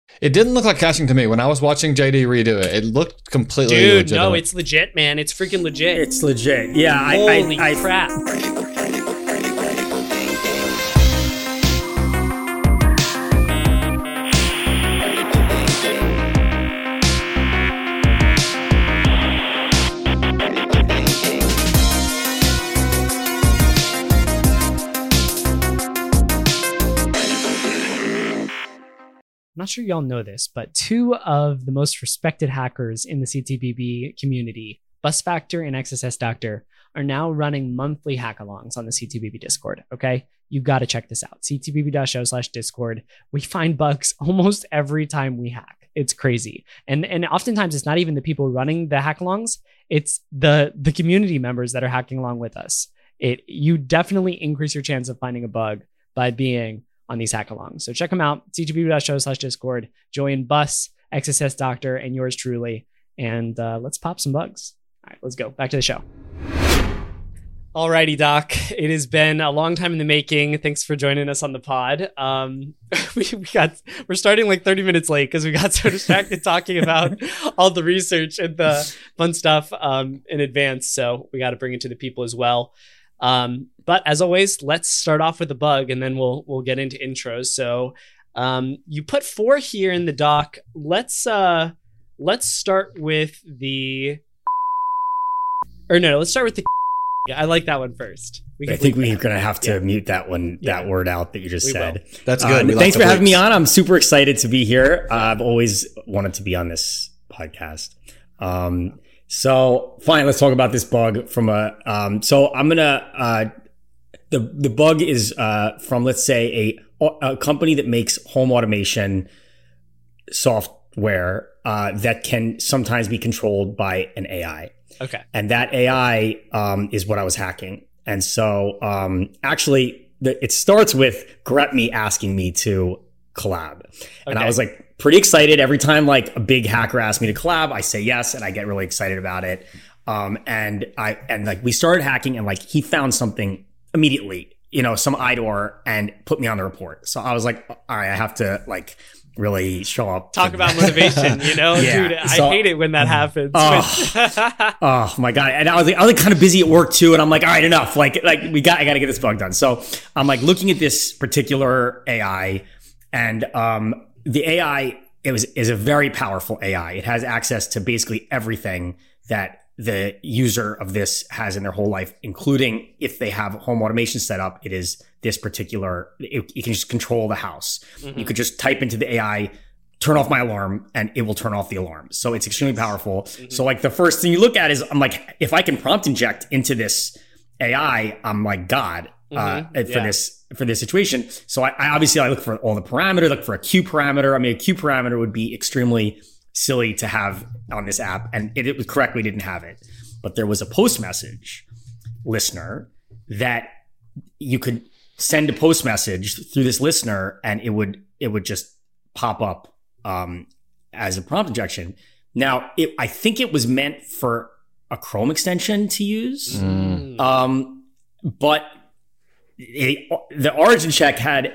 It didn't look like caching to me. When I was watching JD redo it, it looked completely Dude, legitimate. no, it's legit, man. It's freaking legit. It's legit. Yeah, Holy crap. I'm not sure y'all know this, but two of the most respected hackers in the CTBB community, Bus Factor and XSS Doctor, are now running monthly hackalongs on the CTBB Discord. Okay, you got to check this out. ctbb.show/discord. We find bugs almost every time we hack. It's crazy, and oftentimes it's not even the people running the hackalongs; it's the community members that are hacking along with us. You definitely increase your chance of finding a bug by being on these hackalongs. So check them out, ctbb.show/discord, join Bus, XSS Doctor, and yours truly, and let's pop some bugs. All right, let's go. Back to the show. Alrighty, Doc. It has been a long time in the making. Thanks for joining us on the pod. We're starting like 30 minutes late because we got so distracted talking about all the research and the fun stuff in advance. So we got to bring it to the people as well. But as always, let's start off with a bug and then we'll get into intros. So you put 4 here in the doc. Let's start with let's start with the I like that one first. I think we're going to have to mute that one, that word out that you just said. Will. That's good. Thanks for having me on. I'm super excited to be here. I've always wanted to be on this podcast. So fine, let's talk about this bug from so I'm going to, the bug is from, let's say, a company that makes home automation software that can sometimes be controlled by an AI. Okay. And that AI is what I was hacking. And so actually, it starts with GREPME asking me to collab. And I was like pretty excited. Every time like a big hacker asks me to collab, I say yes, and I get really excited about it. And like we started hacking, and like he found something immediately, some IDOR, and put me on the report. So I was like, all right, I have to like really show up. Talk about motivation, Dude, I hate it when that happens. Oh my God. And I was like kind of busy at work too. And I'm like, all right, enough. I got to get this bug done. So I'm like looking at this particular AI, and the AI, is a very powerful AI. It has access to basically everything that the user of this has in their whole life, including if they have home automation set up, it is this particular, you can just control the house. Mm-hmm. You could just type into the AI, turn off my alarm, and it will turn off the alarm. So it's extremely powerful. Mm-hmm. So like the first thing you look at is, I'm like, if I can prompt inject into this AI, I'm like, God, for this situation. So I obviously look for all the parameters, look for a Q parameter. I mean, a Q parameter would be extremely silly to have on this app, and it was correct, we didn't have it. But there was a post message listener that you could send a post message through this listener, and it would just pop up as a prompt injection. Now, I think it was meant for a Chrome extension to use, but the origin check had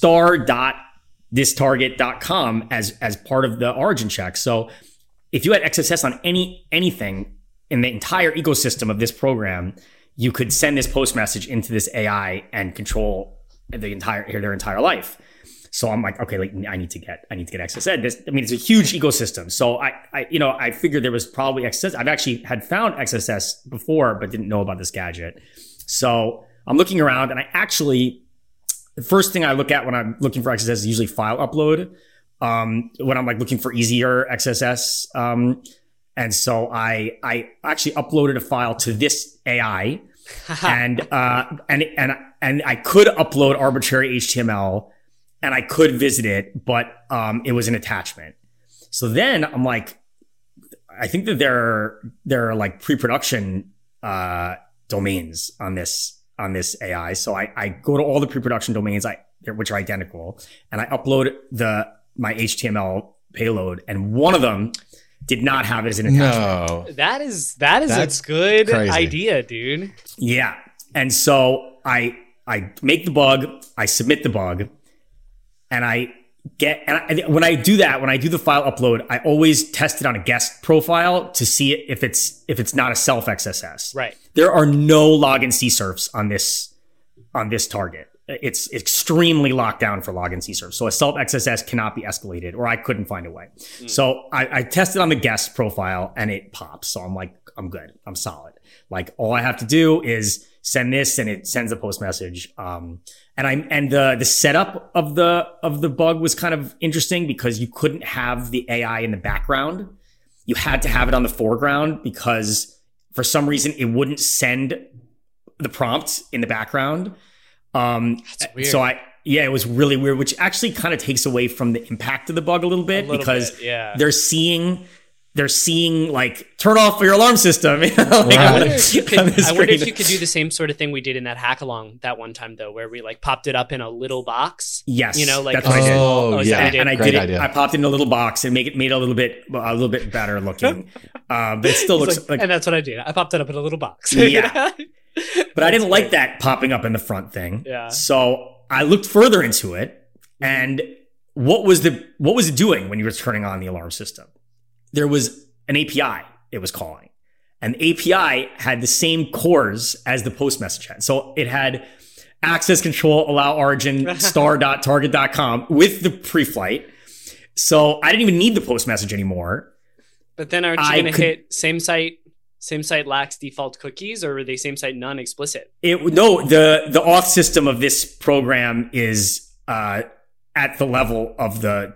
star.thistarget.com as part of the origin check. So if you had XSS on anything in the entire ecosystem of this program, you could send this post message into this AI and control their entire life. So I'm like, okay, I need to get XSS. It's a huge ecosystem. So I figured there was probably XSS. I've actually had found XSS before, but didn't know about this gadget. So I'm looking around, and the first thing I look at when I'm looking for XSS is usually file upload. When I'm like looking for easier XSS. And so I actually uploaded a file to this AI, and I could upload arbitrary HTML, and I could visit it, but it was an attachment. So then I'm like, I think that there are like pre-production domains on this AI. So I go to all the pre-production domains which are identical, and I upload my HTML payload, and one of them did not have it as an attachment. No. That's a good crazy idea, dude. Yeah. And so I make the bug, I submit the bug, and I when I do that, when I do the file upload, I always test it on a guest profile to see if it's not a self XSS. Right. There are no login CSRFs on this target. It's extremely locked down for login CSRFs. So a self XSS cannot be escalated, or I couldn't find a way. So I tested on the guest profile and it pops. So I'm like, I'm good. I'm solid. Like all I have to do is send this and it sends a post message. And the setup of the bug was kind of interesting because you couldn't have the AI in the background. You had to have it on the foreground because for some reason it wouldn't send the prompt in the background. That's weird. So it was really weird, which actually kind of takes away from the impact of the bug a little bit because they're seeing like turn off your alarm system. You know, like, I wonder if you could do the same sort of thing we did in that hackalong that one time though, where we like popped it up in a little box. Yes, you know, like that's what I did. Oh, yeah, and I great did it. idea. I popped it in a little box and made it a little bit better looking. But it still looks like, and that's what I did. I popped it up in a little box. Yeah. But I didn't like that popping up in the front thing. Yeah. So I looked further into it, and what was it doing when you were turning on the alarm system? There was an API it was calling, and the API had the same cores as the post message had. So it had access control, allow origin, star.target.com with the pre-flight. So I didn't even need the post message anymore. But then aren't you going to hit same site lacks default cookies, or were they same site none explicit? The auth system of this program is at the level of the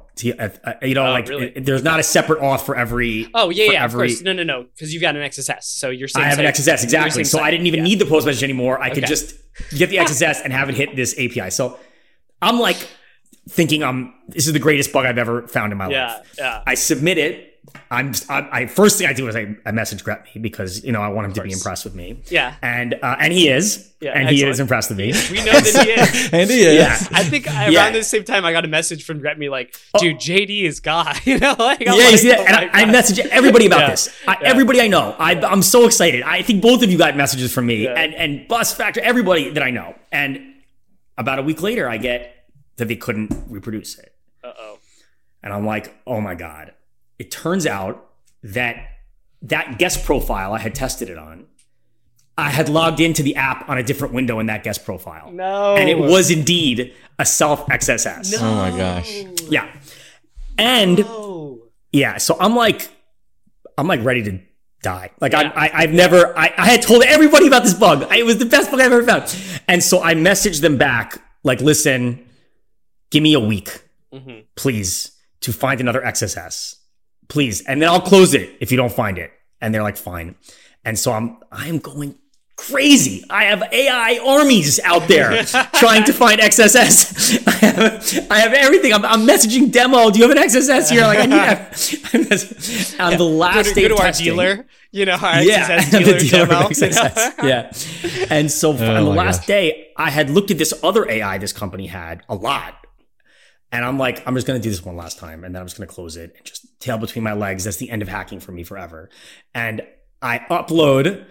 really? There's not a separate auth for every. Oh yeah, of course. No, because you've got an XSS, so you're saying I have an XSS exactly. So I didn't even need the post message anymore. I could just get the XSS and have it hit this API. So I'm like thinking this is the greatest bug I've ever found in my life. Yeah. I submit it. First thing I do is I message Gretme because I want him to be impressed with me. Yeah, and he is, he is impressed with me. We know that he is, and he is. Yeah. I think around the same time I got a message from Gretme like, "Dude, JD is God." You see that? And I message everybody about this. Everybody I know. I'm so excited. I think both of you got messages from me and Bus Factor, everybody that I know. And about a week later, I get that they couldn't reproduce it. And I'm like, oh my God. It turns out that guest profile I had tested it on, I had logged into the app on a different window in that guest profile. No. And it was indeed a self XSS. No. Oh my gosh. Yeah. And so I'm like ready to die. Like I had told everybody about this bug. It was the best bug I've ever found. And so I messaged them back like, listen, give me a week, please, to find another XSS. Please. And then I'll close it if you don't find it. And they're like, fine. And so I'm going crazy. I have AI armies out there trying to find XSS. I have everything. I'm messaging demo. Do you have an XSS here? Like I need on the last day go to our testing, dealer, our XSS dealer demo. XSS. Yeah. And so on the last day, I had looked at this other AI this company had a lot. And I'm like, I'm just going to do this one last time. And then I'm just going to close it and just tail between my legs. That's the end of hacking for me forever. And I upload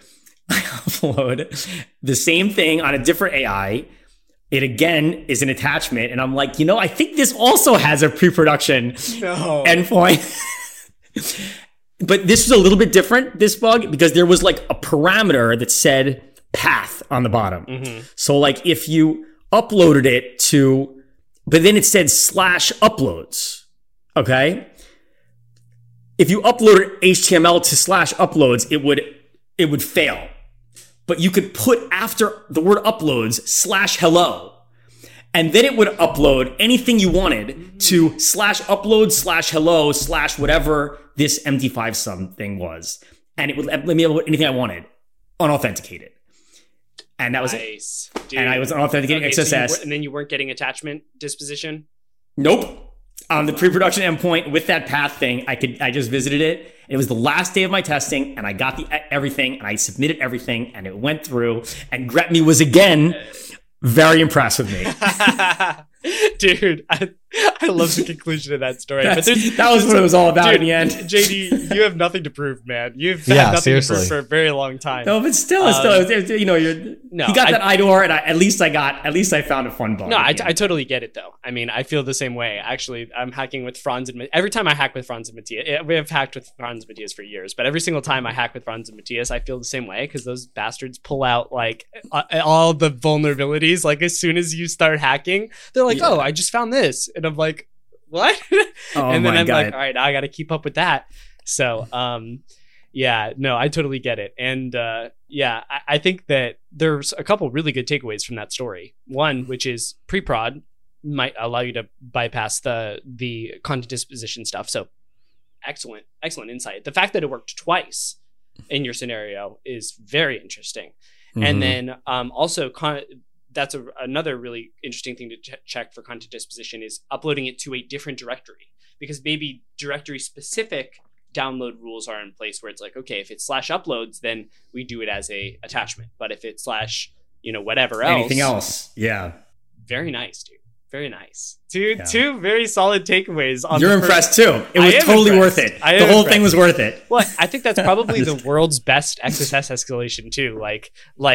the same thing on a different AI. It again is an attachment. And I'm like, I think this also has a pre-production endpoint. But this was a little bit different, this bug, because there was like a parameter that said path on the bottom. So like if you uploaded it to... But then it said /uploads, okay? If you uploaded HTML to /uploads, it would fail. But you could put after the word uploads /hello. And then it would upload anything you wanted to /upload /hello /whatever this MD5 something was. And it would let me upload anything I wanted, unauthenticated. And that was it. Dude. And I was authenticating XSS. So and then you weren't getting attachment disposition? Nope. On the pre-production endpoint with that path thing, I just visited it. It was the last day of my testing, and I got everything, and I submitted everything, and it went through. And Gretme was again very impressed with me. Dude, I love the conclusion of that story. But that was what it was all about in the end. JD, you have nothing to prove, man. You've had Yeah, nothing seriously. to prove for a very long time. No, but still, you know, No, he got that IDOR, and at least I found a fun bug. No, I totally get it though. I mean, I feel the same way. Actually, I'm hacking with Franz and every time I hack with Franz and Matthias, we have hacked with Franz and Matthias for years, but every single time I hack with Franz and Matthias, I feel the same way because those bastards pull out like all the vulnerabilities. Like as soon as you start hacking, they're like, "Oh, I just found this," and I'm like, "What?" And then I'm like, "All right, now I got to keep up with that." So, yeah, no, I totally get it. And yeah, I think that there's a couple really good takeaways from that story. One, which is pre-prod might allow you to bypass the content disposition stuff. So excellent insight. The fact that it worked twice in your scenario is very interesting. Mm-hmm. And then also that's another really interesting thing to check for content disposition is uploading it to a different directory, because maybe directory specific download rules are in place where it's like, okay, if it's /uploads, then we do it as a attachment. But if it's whatever else, anything else, yeah, very nice, dude. Very nice. Two very solid takeaways. You're impressed too. It was totally worth it. The whole thing was worth it. Well, I think that's probably the world's best XSS escalation too. Like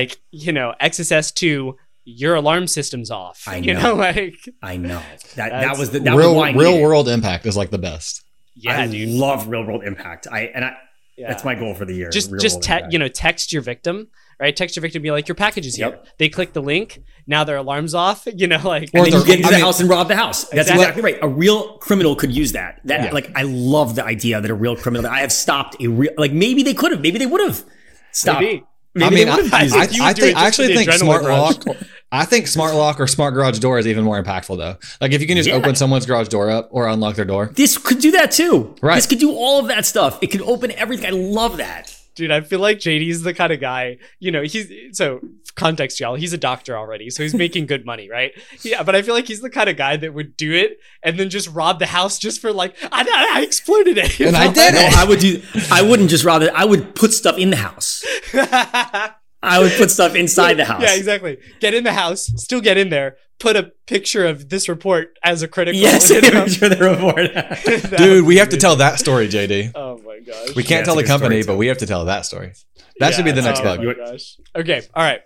XSS2, your alarm system's off. I know. I know. That was real world impact is like the best. Yeah, I dude. love real world impact. That's my goal for the year. Just text your victim, right? Text your victim, be like, your package is here. They click the link. Now their alarm's off. And then you get into the house and rob the house. That's exactly right. A real criminal could use that. I love the idea that a real criminal. I have stopped maybe they could have. Maybe they would have stopped. Maybe I actually think smart lock. I think smart lock or smart garage door is even more impactful though. Like if you can just open someone's garage door up or unlock their door. This could do that too. Right. This could do all of that stuff. It could open everything. I love that. Dude, I feel like JD's the kind of guy, so context, y'all, he's a doctor already, so he's making good money, right? Yeah, but I feel like he's the kind of guy that would do it and then just rob the house just for I exploited it. And I did it. I wouldn't just rob it. I would put stuff in the house. I would put stuff inside the house. Yeah, exactly. Get in the house, still get in there, put a picture of this report as a critical. Yes, picture of the report. Dude, we have to tell that story, JD. Oh my gosh. We can't tell the company, but we have to tell that story. That should be the next bug. Oh my gosh. Okay, all right.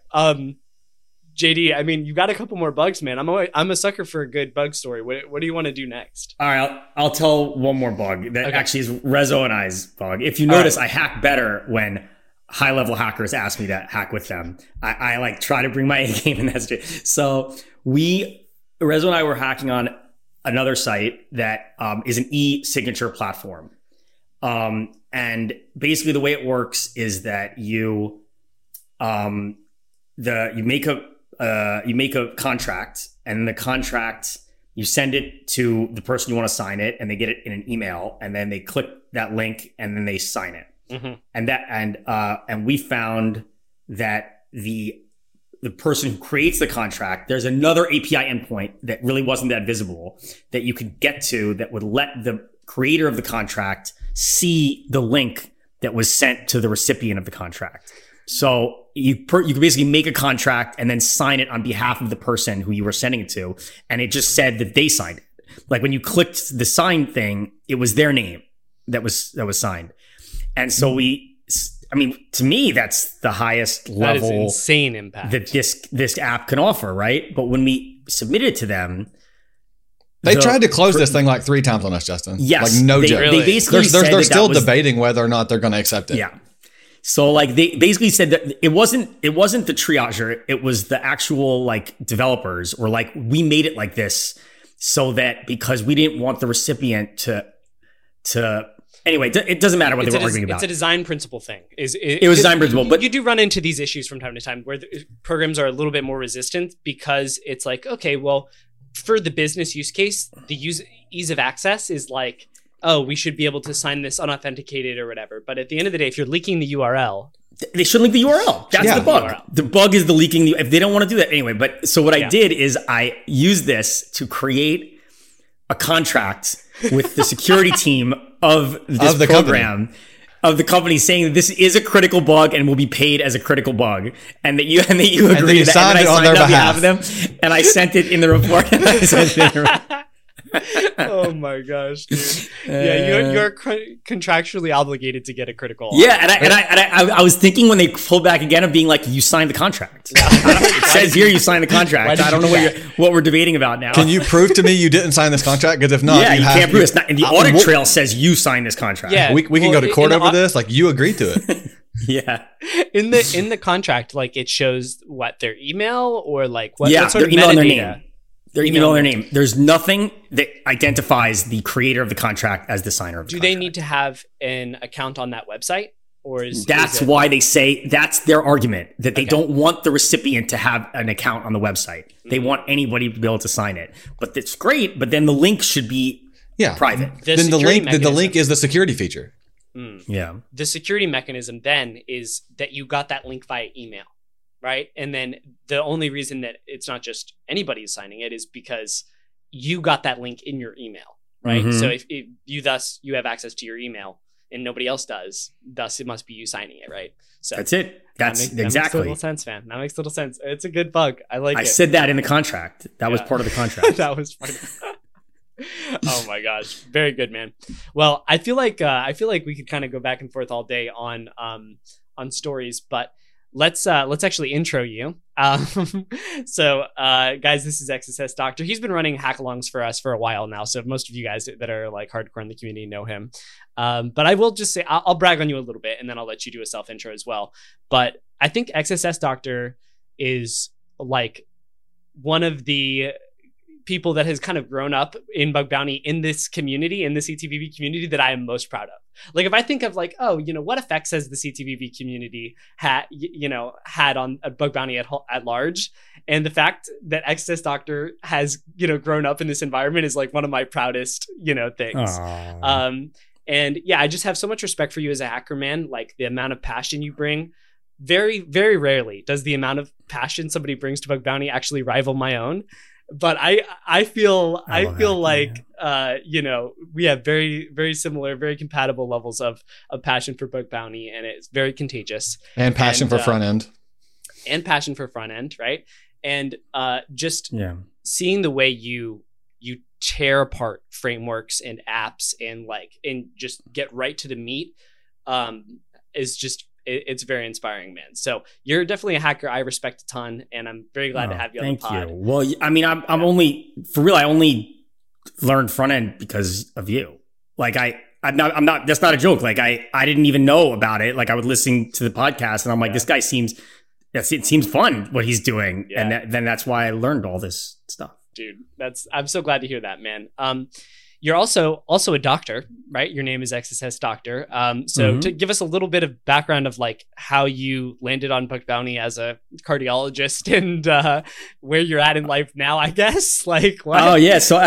JD, I mean, you got a couple more bugs, man. I'm a sucker for a good bug story. What do you want to do next? All right, I'll tell one more bug that actually is Rezo and I's bug. If you notice, I hack better when high-level hackers ask me to hack with them. I try to bring my A game in that street. So Rezo and I were hacking on another site that is an e-signature platform. And basically the way it works is that you make a contract, and the contract, you send it to the person you want to sign it, and they get it in an email, and then they click that link and then they sign it. Mm-hmm. And we found that the person who creates the contract, there's another API endpoint that really wasn't that visible that you could get to that would let the creator of the contract see the link that was sent to the recipient of the contract. So you could basically make a contract and then sign it on behalf of the person who you were sending it to, and it just said that they signed it. Like when you clicked the sign thing, it was their name that was signed. And so to me, that's the highest level. That is insane impact that this app can offer, right? But when we submitted it to them, they tried to close this thing like 3 times on us, Justin. Yes, like no joke. They basically they're still debating whether or not they're going to accept it. Yeah. So they basically said that it wasn't the triager, it was the actual developers were like, we made it like this so that because we didn't want the recipient to. Anyway, it doesn't matter what they were arguing about. It's a design principle thing. It was design principle, but you do run into these issues from time to time where the programs are a little bit more resistant because it's like, okay, well, for the business use case, the ease of access is like, oh, we should be able to sign this unauthenticated or whatever. But at the end of the day, if you're leaking the URL, they should link the URL. That's the bug. The bug is the leaking. If they don't want to do that anyway. But so what I did is I used this to create a contract with the security team of this program. of the company saying that this is a critical bug and will be paid as a critical bug, and that you agree that, signed it on their behalf of them, and I sent it in the report. Oh my gosh, dude! Yeah, you're contractually obligated to get a critical. Yeah, and I was thinking when they pulled back again of being like, you signed the contract. It says here you signed the contract. I don't know what we're debating about now. Can you prove to me you didn't sign this contract? Because if not, you can't prove it's not. And the audit trail says you signed this contract. Yeah, we can go to court over this. Like, you agreed to it. Yeah. In the contract, like, it shows what their email or like what sort of email and their metadata. name. Their email and their name. There's nothing that identifies the creator of the contract as the signer of the contract. Do they need to have an account on that website? Or that's why they say that's their argument, that they don't want the recipient to have an account on the website. They want anybody to be able to sign it. But it's great, but then the link should be private. Then the link is the security feature. Yeah. The security mechanism then is that you got that link via email. Right. And then the only reason that it's not just anybody signing it is because you got that link in your email. Right. Mm-hmm. So if you have access to your email and nobody else does, thus it must be you signing it. Right. So that's it. That makes total sense, man. That makes total sense. It's a good bug. I like it. I said that in the contract. That was part of the contract. That was part of Oh my gosh. Very good, man. Well, I feel like we could kind of go back and forth all day on stories, but let's actually intro you. So guys, this is XSS Doctor. He's been running hackalongs for us for a while now, so most of you guys that are like hardcore in the community know him. But I will just say I'll brag on you a little bit, and then I'll let you do a self intro as well. But I think XSS Doctor is like one of the people that has kind of grown up in bug bounty in this community, in the CTBB community, that I am most proud of. Like, if I think of like, oh, what effects has the CTBB community had on a bug bounty at large, and the fact that XSS Doctor has grown up in this environment is like one of my proudest things. And yeah, I just have so much respect for you as a hacker, man. Like, the amount of passion you bring. Very, very rarely does the amount of passion somebody brings to bug bounty actually rival my own. But I feel like we have very, very similar, very compatible levels of passion for bug bounty, and it's very contagious. And passion for front end. And passion for front end, right? And just seeing the way you tear apart frameworks and apps and just get right to the meat is just. It's very inspiring, man. So you're definitely a hacker I respect a ton, and I'm very glad to have you on the pod. Thank you. Well, I mean, I'm only, for real, I only learned front end because of you. Like, I'm not, that's not a joke. Like, I didn't even know about it. Like, I would listen to the podcast and I'm like, this guy it seems fun what he's doing. Yeah. And then that's why I learned all this stuff. Dude, I'm so glad to hear that, man. You're also a doctor, right? Your name is XSS Doctor. So to give us a little bit of background of like how you landed on bug bounty as a cardiologist and where you're at in life now, I guess. Like, what? Oh yeah. So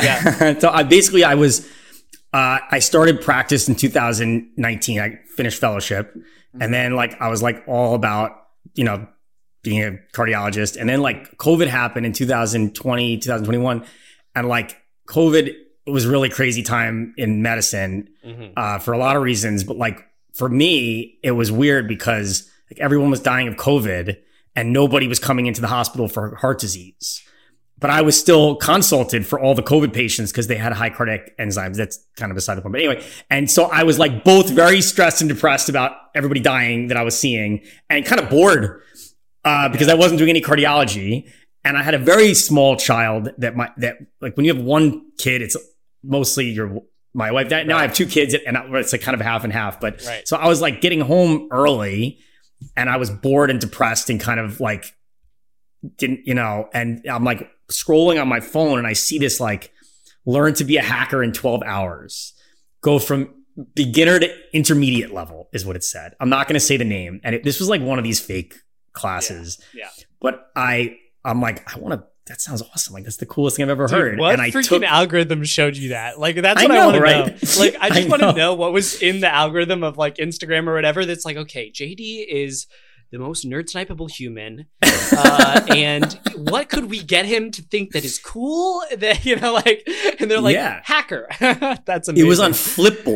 I started practice in 2019. I finished fellowship, and then I was all about being a cardiologist, and then COVID happened in 2020, 2021, and COVID. It was a really crazy time in medicine for a lot of reasons. But for me, it was weird because everyone was dying of COVID and nobody was coming into the hospital for heart disease. But I was still consulted for all the COVID patients because they had high cardiac enzymes. That's kind of beside the point. But anyway, and so I was both very stressed and depressed about everybody dying that I was seeing, and kind of bored because I wasn't doing any cardiology. And I had a very small child that when you have one kid, it's mostly my wife. Now I have two kids, and it's kind of half and half. But so I was getting home early, and I was bored and depressed, and kind of didn't, and I'm scrolling on my phone, and I see this learn to be a hacker in 12 hours, go from beginner to intermediate level is what it said. I'm not going to say the name, and this was one of these fake classes. Yeah. But I'm like, that sounds awesome. That's the coolest thing I've ever heard. What freaking algorithm showed you that? That's what I want to know. I just want to know what was in the algorithm of Instagram or whatever. That's okay, JD is the most nerd snipeable human. And what could we get him to think that is cool? That, and they're hacker. That's amazing. It was on Flipboard.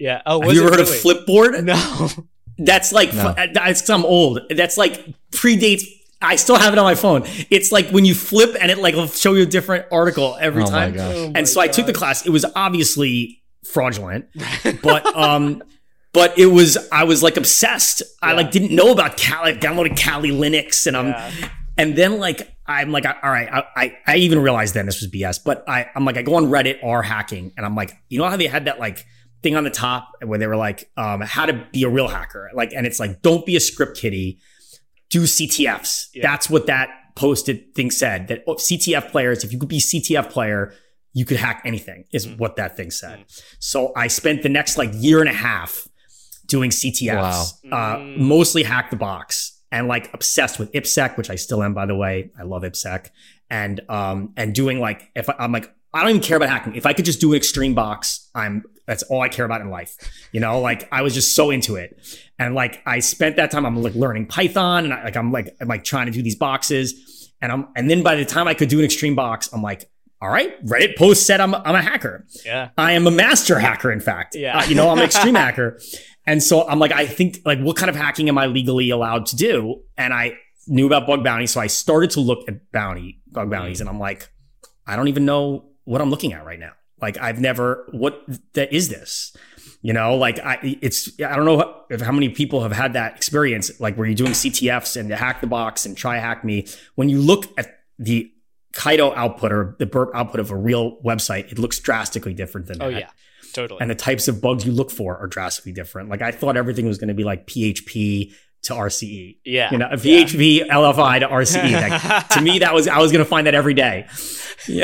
Yeah. Oh, have you ever heard of Flipboard? No. That's like, I'm old. That's like predates. I still have it on my phone. It's like when you flip and it like will show you a different article every time. And so I took the class. It was obviously fraudulent, but it was, I was like obsessed. I like didn't know about Kali, downloaded Kali Linux and then like, I'm like, all right, I even realized then this was BS, but I'm like, I go on Reddit r hacking and I'm like, you know how they had that like thing on the top where they were like, how to be a real hacker. Like, and it's like, don't be a script kiddie, do CTFs. Yeah. That's what that posted thing said, that CTF players, if you could be CTF player, you could hack anything is what that thing said. So I spent the next like year and a half doing CTFs, mostly Hack the Box, and like obsessed with IPSec, which I still am, by the way. I love IPSec. And doing like, I'm like, I don't even care about hacking. If I could just do an extreme box, that's all I care about in life. You know, like I was just so into it. And like, I spent that time, I'm like learning Python and I'm like trying to do these boxes. And then by the time I could do an extreme box, I'm like, all right, Reddit post said I'm a hacker. Yeah. I am a master hacker, in fact. Yeah. I'm an extreme hacker. And so I'm like, I think like, what kind of hacking am I legally allowed to do? And I knew about bug bounties. So I started to look at bug bounties and I'm like, I don't even know what I'm looking at right now. Like what is this? You know, like I don't know how many people have had that experience, like where you're doing CTFs and Hack the Box and Try Hack Me. When you look at the Kaido output or the burp output of a real website, it looks drastically different than that. Oh yeah, totally. And the types of bugs you look for are drastically different. Like I thought everything was going to be like PHP to RCE. Yeah. You know, PHP, LFI to RCE. Like, to me, I was going to find that every day. Yeah.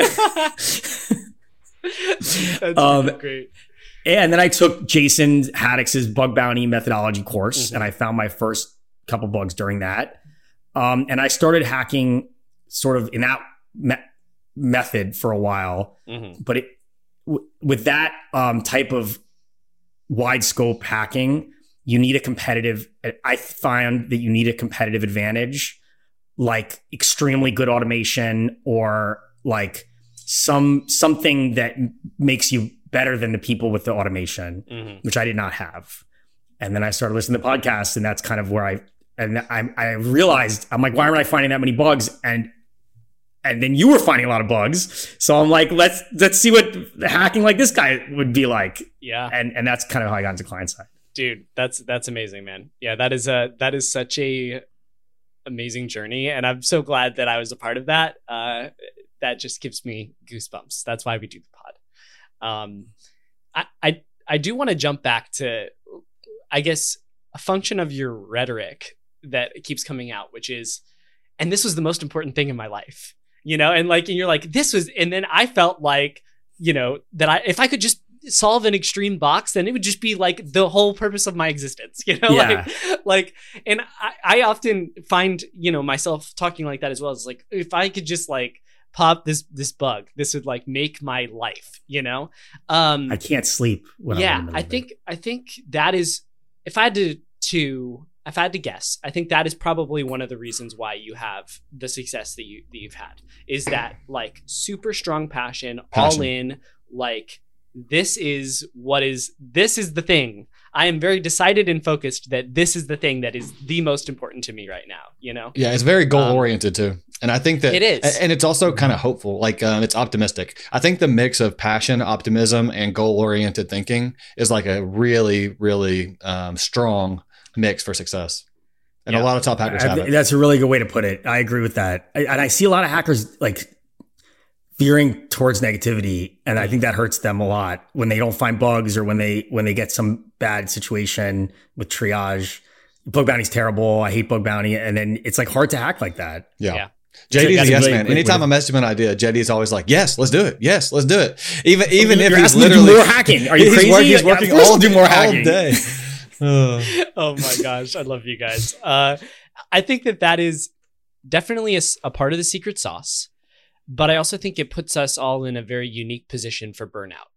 That's great. And then I took Jason Haddix's bug bounty methodology course and I found my first couple bugs during that. And I started hacking sort of in that method for a while, but with that type of wide scope hacking, I find that you need a competitive advantage, like extremely good automation or like something that makes you better than the people with the automation, which I did not have. And then I started listening to podcasts and that's kind of where I realized, I'm like, why aren't I finding that many bugs? And then you were finding a lot of bugs. So I'm like, let's see what hacking like this guy would be like. Yeah. And that's kind of how I got into client side. Dude, that's amazing, man. Yeah, that is such a amazing journey. And I'm so glad that I was a part of that. That just gives me goosebumps. That's why we do the pod. I do want to jump back to, I guess, a function of your rhetoric that keeps coming out, which is, and this was the most important thing in my life, you know, and you're like, this was, and then I felt like, you know, that if I could just solve an extreme box, then it would just be like the whole purpose of my existence, you know, and I often find, you know, myself talking like that as well. It's like, if I could just like pop this bug, this would like make my life, you know? I can't sleep. I think that is, if I had to guess, I think that is probably one of the reasons why you have the success that you've had, is that like super strong passion. All in, like, this is the thing. I am very decided and focused that this is the thing that is the most important to me right now, you know? Yeah, it's very goal oriented too. And I think that it is. And it's also kind of hopeful, like it's optimistic. I think the mix of passion, optimism, and goal oriented thinking is like a really, really strong mix for success. And a lot of top hackers have it. That's a really good way to put it. I agree with that. And I see a lot of hackers like veering towards negativity, and I think that hurts them a lot when they don't find bugs or when they get some bad situation with triage. Bug bounty's terrible. I hate bug bounty, and then it's like hard to hack like that. Yeah. JD's a yes man. Anytime I message him an idea, JD's always like, "Yes, let's do it. Yes, let's do it." Even if he's literally more hacking. Are you crazy? He's working all day. Oh my gosh, I love you guys. I think that is definitely a part of the secret sauce. But I also think it puts us all in a very unique position for burnout.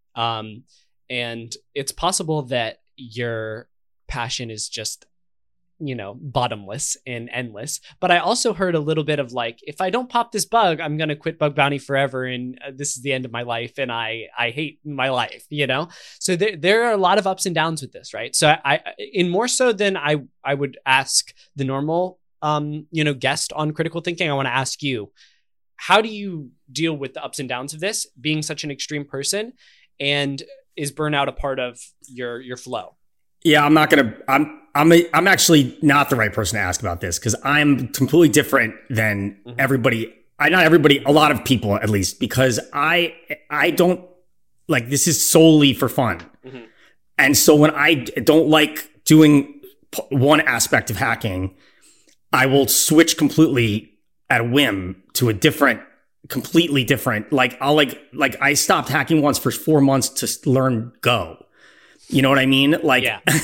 And it's possible that your passion is just bottomless and endless. But I also heard a little bit of like, if I don't pop this bug, I'm going to quit Bug Bounty forever. And this is the end of my life. And I hate my life, So there are a lot of ups and downs with this, right? So I in more so than I would ask the normal, guest on Critical Thinking, I want to ask you, how do you deal with the ups and downs of this, being such an extreme person? And is burnout a part of your flow? Yeah, I'm actually not the right person to ask about this because I'm completely different than everybody. Not everybody, a lot of people at least, because I don't like, this is solely for fun. And so when I don't like doing one aspect of hacking, I will switch completely at a whim to a completely different. Like I stopped hacking once for 4 months to learn Go. You know what I mean? Like,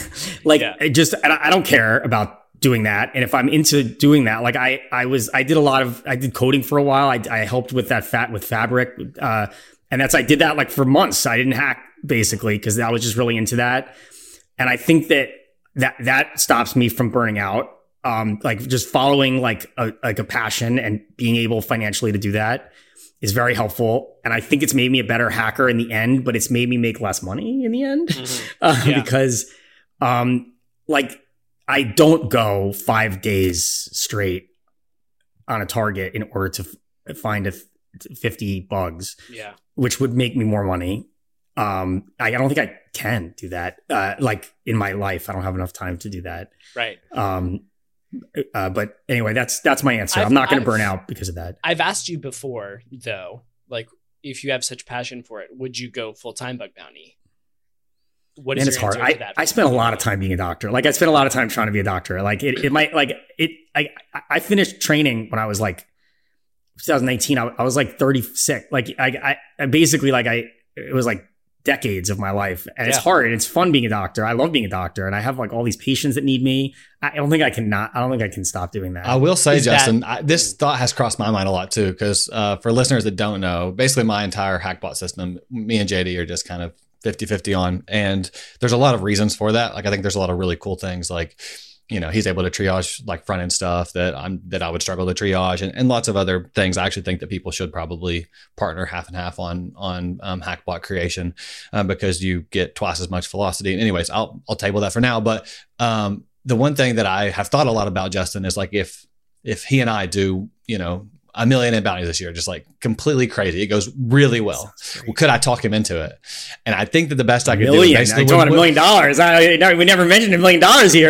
I don't care about doing that. And if I'm into doing that, like I did coding for a while. I helped with that with Fabric. And I did that like for months. I didn't hack basically because I was just really into that. And I think that stops me from burning out. Like just following like a passion and being able financially to do that is very helpful. And I think it's made me a better hacker in the end, but it's made me make less money in the end because I don't go 5 days straight on a target in order to find 50 bugs, which would make me more money. I don't think I can do that. Like in my life, I don't have enough time to do that. Right. But anyway, that's my answer. I'm not going to burn out because of that. I've asked you before, though, like if you have such passion for it, would you go full-time Bug Bounty? What is your answer to that? I spent a lot of time being a doctor. Like I spent a lot of time trying to be a doctor. Like I finished training when I was like 2019. I was like 36. Like I basically it was like decades of my life, and it's hard and it's fun being a doctor. I love being a doctor, and I have like all these patients that need me. I don't think I can stop doing that. I will say, Justin, this thought has crossed my mind a lot too, because for listeners that don't know, basically my entire Hackbot system, me and JD are just kind of 50-50 on, and there's a lot of reasons for that. Like I think there's a lot of really cool things, like he's able to triage like front end stuff that I would struggle to triage, and lots of other things. I actually think that people should probably partner half and half on Hackbot creation because you get twice as much velocity. And anyways, I'll table that for now. But the one thing that I have thought a lot about, Justin, is like if he and I do, $1 million in bounties this year, just like completely crazy. It goes really well. Could I talk him into it? And I think that the best I could do is basically $1 million. We never mentioned $1 million here.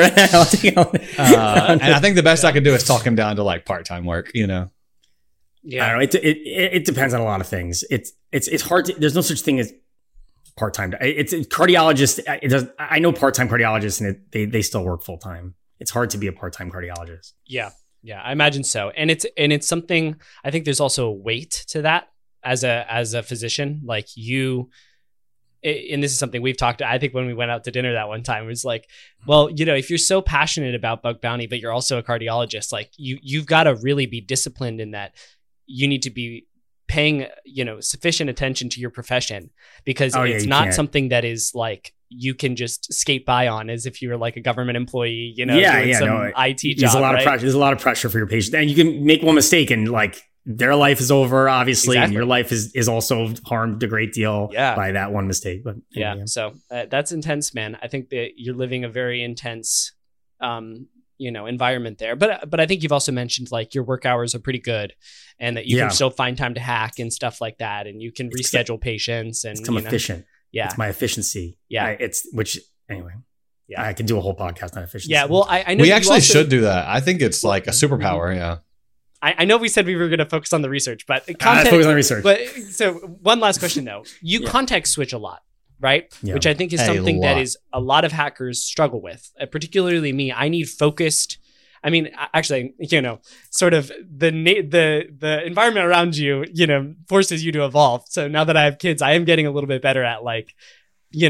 And I think the best I could do is talk him down to like part-time work, Yeah. I don't know. It depends on a lot of things. It's hard to, there's no such thing as part-time. It's cardiologists. I know part-time cardiologists and they still work full-time. It's hard to be a part-time cardiologist. Yeah. Yeah, I imagine so. And it's something, I think there's also a weight to that as a physician, like you, and this is something we've talked to, I think when we went out to dinner that one time, it was like, well, if you're so passionate about Bug Bounty, but you're also a cardiologist, like you've got to really be disciplined in that you need to be paying, sufficient attention to your profession, because it's not something that is like, you can just skate by on as if you were like a government employee, IT job. There's a lot of pressure for your patient, and you can make one mistake and like their life is over, obviously, and your life is also harmed a great deal by that one mistake. But so that's intense, man. I think that you're living a very intense, environment there. But I think you've also mentioned like your work hours are pretty good, and that you can still find time to hack and stuff like that, and you can reschedule patients and become efficient. Yeah. It's my efficiency. Yeah. I can do a whole podcast on efficiency. Yeah. Well, I know we actually should do that. I think it's like a superpower. Yeah. I know we said we were going to focus on the research, but focus on research. But so one last question though, you context switch a lot, right? Yeah. Which I think is something that is a lot of hackers struggle with, particularly me. I need focused. I mean, actually, sort of the environment around you, forces you to evolve. So now that I have kids, I am getting a little bit better at like,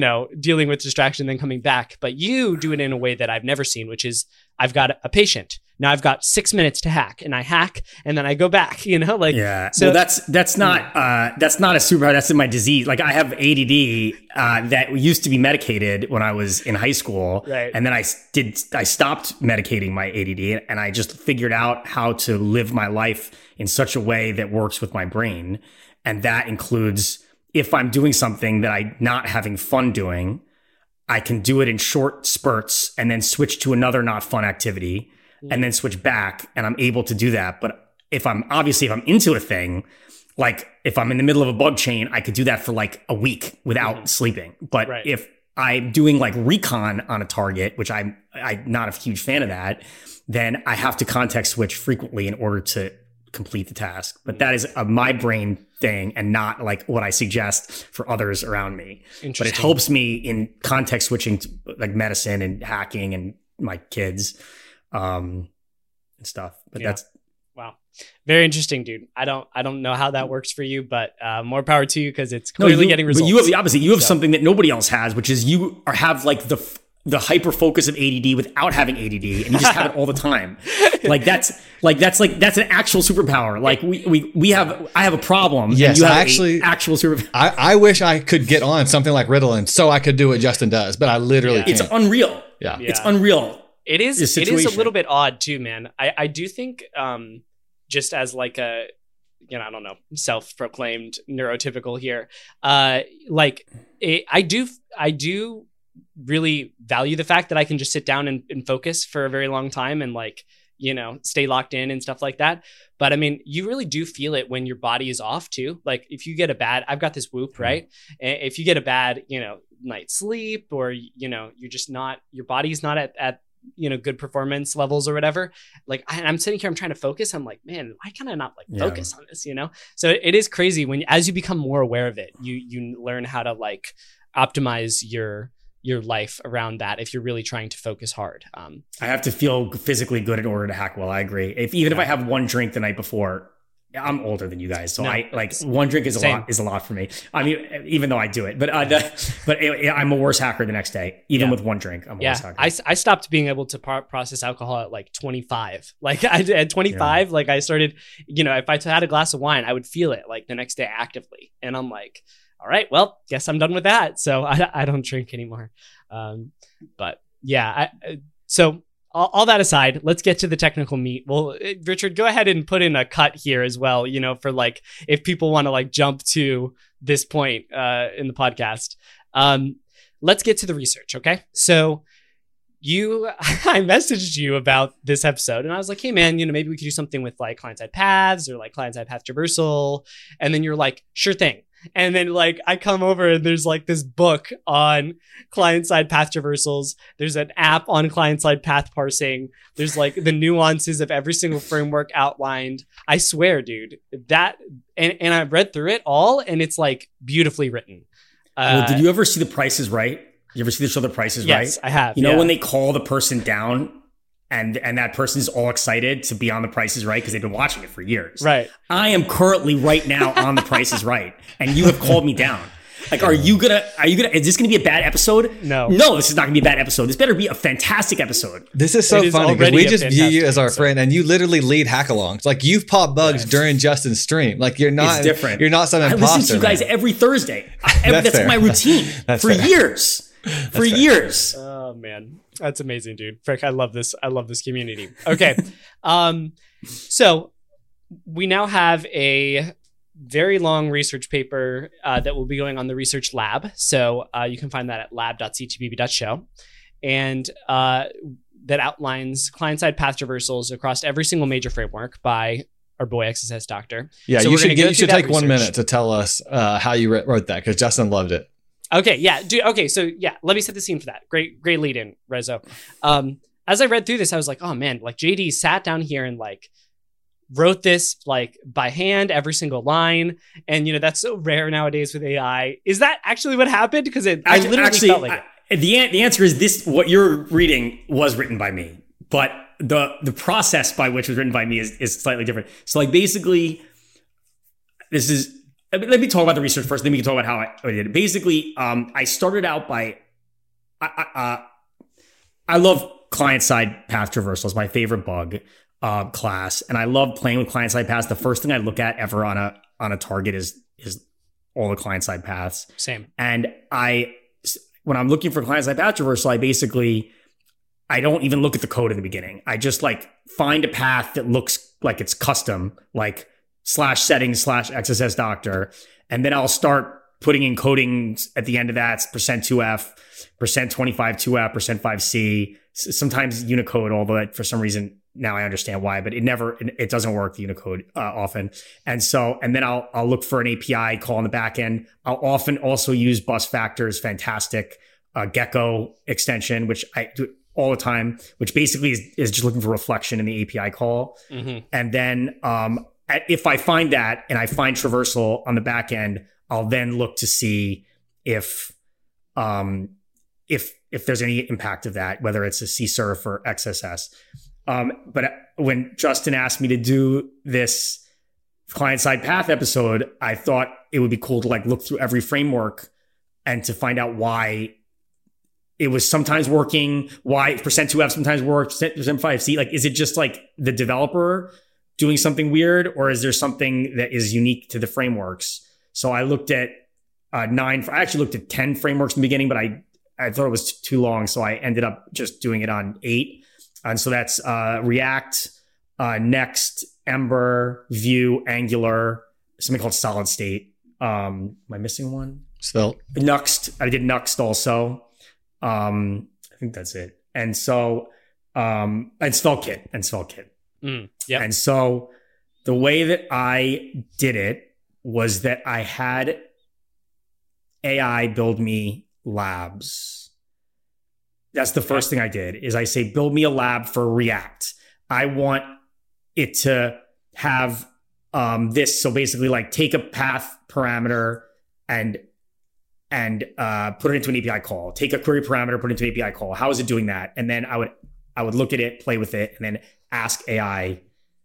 dealing with distraction, then coming back. But you do it in a way that I've never seen, which is I've got a patient. Now I've got 6 minutes to hack, and I hack, and then I go back. Like yeah. So well, that's not a superpower. That's in my disease. Like I have ADD that used to be medicated when I was in high school, Right. and then I stopped medicating my ADD, and I just figured out how to live my life in such a way that works with my brain, and that includes if I'm doing something that I'm not having fun doing, I can do it in short spurts and then switch to another not fun activity and then switch back, and I'm able to do that. But if I'm into a thing, like if I'm in the middle of a bug chain, I could do that for like a week without sleeping. But Right. if I'm doing like recon on a target, which I'm not a huge fan of that, then I have to context switch frequently in order to complete the task. But that is a my brain thing and not like what I suggest for others around me. But it Interesting. helps me in context switching to like medicine and hacking and my kids and stuff. But Yeah. that's Wow. Very interesting, dude. I don't know how that works for you, but more power to you because it's no, clearly you, getting but results. you have the opposite. You have So- something that nobody else has, which is you have like the hyper focus of ADD without having ADD, and you just have it all the time. That's an actual superpower. Like I have a problem. Yes, and you have actually- an actual superpower. I wish I could get on something like Ritalin so I could do what Justin does, but I literally Yeah. can't. It's unreal. Yeah. It's unreal. It is. This It is a situation. little bit odd too, man. I do think, just as like a, I don't know, self-proclaimed neurotypical here. I do really value the fact that I can just sit down and focus for a very long time and like, stay locked in and stuff like that. But I mean, you really do feel it when your body is off too. Like if you get I've got this Whoop, right? If you get a bad, night's sleep, or, you're just not, your body's not at good performance levels or whatever. Like I'm sitting here, I'm trying to focus. I'm like, man, why can I not like focus on this? So it is crazy as you become more aware of it, you learn how to like optimize your life around that if you're really trying to focus hard. I have to feel physically good in order to hack well. I agree. If I have one drink the night before, I'm older than you guys, so No, I like one drink is same. a lot for me. I mean, even though I do it, but I'm a worse hacker the next day, even Yeah. with one drink. I'm a worse hacker. I stopped being able to process alcohol at like 25. Like at 25, like I started, if I had a glass of wine, I would feel it like the next day actively. And I'm like, all right, well, guess I'm done with that. So I don't drink anymore. But yeah, so all that aside, let's get to the technical meat. Well, Richard, go ahead and put in a cut here as well, for like, if people want to like jump to this point in the podcast. Let's get to the research. Okay. So I messaged you about this episode and I was like, hey man, maybe we could do something with like client-side paths or like client-side path traversal. And then you're like, sure thing. And then like I come over and there's like this book on client-side path traversals. There's an app on client-side path parsing. There's like the nuances of every single framework outlined. I swear, dude, that, and I've read through it all and it's like beautifully written. Well, did you ever see The Price is Right? You ever see the show The Price is Right? Yes, I have. You know yeah. when they call the person down and that person is all excited to be on The Price is Right because they've been watching it for years. Right. I am currently right now on The Price is Right, and you have called me down. Like, is this gonna be a bad episode? No. No, this is not gonna be a bad episode. This better be a fantastic episode. This is so It is funny because already we a just view you fantastic as our episode. friend, and you literally lead hackalongs. Like you've popped bugs during Justin's stream. Like you're not It's different. You're not some I imposter. listen to you guys man. every Thursday. That's That's fair. my routine That's for fair. years. For years. Oh man, that's amazing, dude. Frick, I love this. I love this community. Okay. So we now have a very long research paper that will be going on the research lab. So you can find that at lab.ctbb.show. And that outlines client-side path traversals across every single major framework by our boy XSS Doctor. Yeah, So you we're gonna go you through should that take 1 research. minute to tell us how you wrote that because Justin loved it. Okay, yeah. Okay, so yeah, let me set the scene for that. Great lead in, Rezo. As I read through this, I was like, oh man, like JD sat down here and like wrote this like by hand, every single line. And that's so rare nowadays with AI. Is that actually what happened? Because I literally felt like it. The answer is this: what you're reading was written by me, but the process by which it was written by me is slightly different. So like basically, this is. Let me talk about the research first. Then we can talk about how I did it. Basically, I started out by I love client-side path traversal is my favorite bug class, and I love playing with client-side paths. The first thing I look at ever on a target is all the client-side paths. Same. And when I'm looking for client-side path traversal, I don't even look at the code in the beginning. I just like find a path that looks like it's custom, like /settings/XSS doctor, and then I'll start putting in codings at the end of that, %2f, %25 2f, %5c, sometimes Unicode, although for some reason now I understand why, but it doesn't work, the Unicode often. And then I'll look for an API call on the back end. I'll often also use Busfactor's fantastic Gecko extension, which I do all the time, which basically is just looking for reflection in the API call. Mm-hmm. And then if I find that and I find traversal on the back end, I'll then look to see if there's any impact of that, whether it's a CSRF or XSS. But when Justin asked me to do this client-side path episode, I thought it would be cool to like look through every framework and to find out why it was sometimes working, why %2f sometimes worked, %5c. Like, is it just like the developer doing something weird, or is there something that is unique to the frameworks? So I looked at I actually looked at 10 frameworks in the beginning, but I thought it was too long. So I ended up just doing it on 8. And so that's React, Next, Ember, Vue, Angular, something called Solid State. Am I missing one? Svelte. Nuxt. I did Nuxt also. I think that's it. And so, and SvelteKit. Yeah. And so the way that I did it was that I had AI build me labs. That's the first thing I did, is I say, build me a lab for React. I want it to have this. So basically, like, take a path parameter and put it into an API call. Take a query parameter, put it into an API call. How is it doing that? And then I would look at it, play with it, and then ask AI.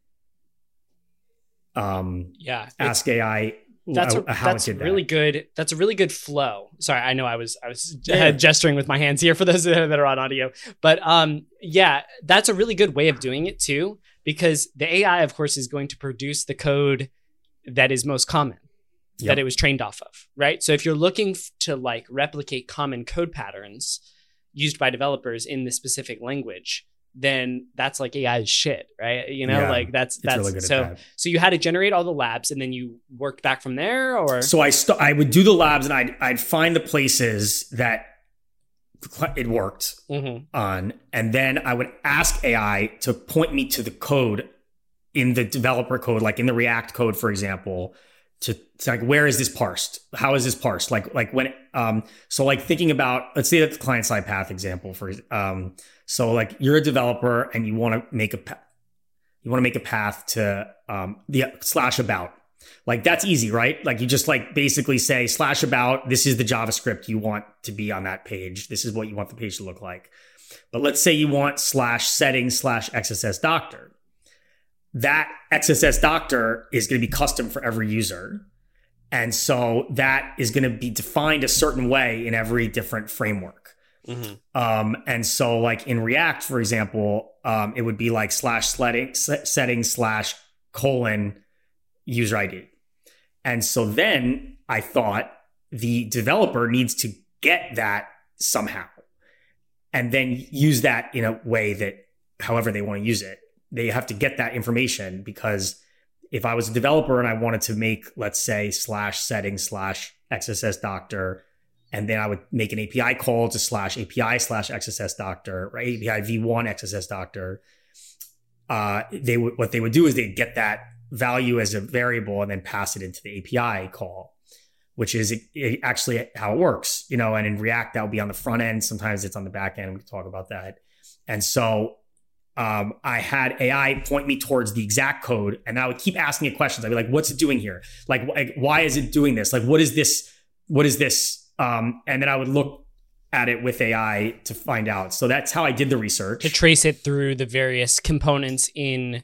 Ask AI. That's really good. That's a really good flow. Sorry, I know I was gesturing with my hands here for those that are on audio, but that's a really good way of doing it too, because the AI, of course, is going to produce the code that is most common, that it was trained off of, right? So if you're looking to like replicate common code patterns used by developers in this specific language, then that's like AI's shit, right? Like that's really good at that. So you had to generate all the labs and then you worked back from there, or? So I would do the labs and I'd find the places that it worked on. And then I would ask AI to point me to the code in the developer code, like in the React code, for example, to like, where is this parsed? How is this parsed? Like when, so like thinking about, let's say that's the client side path example so like you're a developer and you want to make a path to, the /about. Like that's easy, right? Like you just like basically say /about, this is the JavaScript you want to be on that page. This is what you want the page to look like. But let's say you want /settings/XSS doctor. That XSS doctor is going to be custom for every user. And so that is going to be defined a certain way in every different framework. And so like in React, for example, it would be like /settings/:user ID. And so then I thought the developer needs to get that somehow and then use that in a way that however they want to use it. They have to get that information, because if I was a developer and I wanted to make, let's say, /settings/XSS doctor, and then I would make an API call to /API/XSS doctor, or API v1 XSS doctor, what they would do is they'd get that value as a variable and then pass it into the API call, which is actually how it works, and in React, that would be on the front end. Sometimes it's on the back end. We can talk about that. And so I had AI point me towards the exact code, and I would keep asking it questions. I'd be like, what's it doing here? Like, why is it doing this? Like, what is this? And then I would look at it with AI to find out. So that's how I did the research. To trace it through the various components in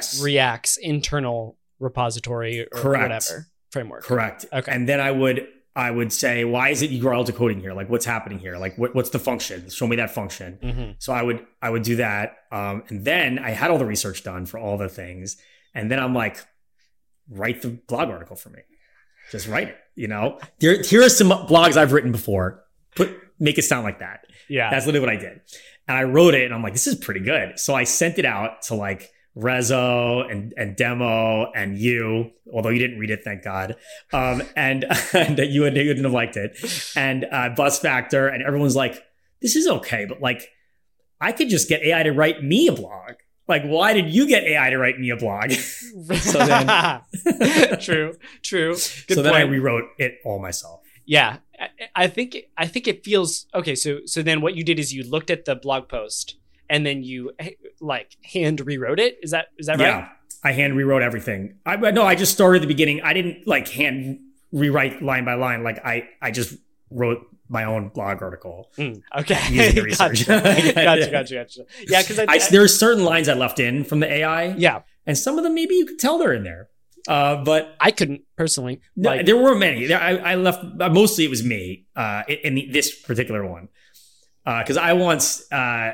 React's internal repository or whatever framework. Correct. Okay. And then I would I would say, why is it URL decoding here? Like, what's happening here? Like, what's the function? Show me that function. Mm-hmm. So I would do that. And then I had all the research done for all the things. And then I'm like, write the blog article for me. Just write it, you know? Here are some blogs I've written before. Make it sound like that. Yeah. That's literally what I did. And I wrote it and I'm like, this is pretty good. So I sent it out to like Rezo and Demo and you, although you didn't read it, thank God. And you wouldn't have liked it. And Buzz Factor, and everyone's like, this is okay, but like, I could just get AI to write me a blog. Like, why did you get AI to write me a blog? So then, true. Good so then point. I rewrote it all myself. Yeah, I think it feels okay. So then what you did is you looked at the blog post and then you like hand rewrote it. Is that right? Yeah, I hand rewrote everything. I just started at the beginning. I didn't like hand rewrite line by line. Like I just wrote my own blog article. Okay, using the research. Gotcha. Yeah, because there are certain lines I left in from the AI. Yeah, and some of them maybe you could tell they're in there. But I couldn't personally. No, there were many. I left. Mostly it was me in this particular one, because I once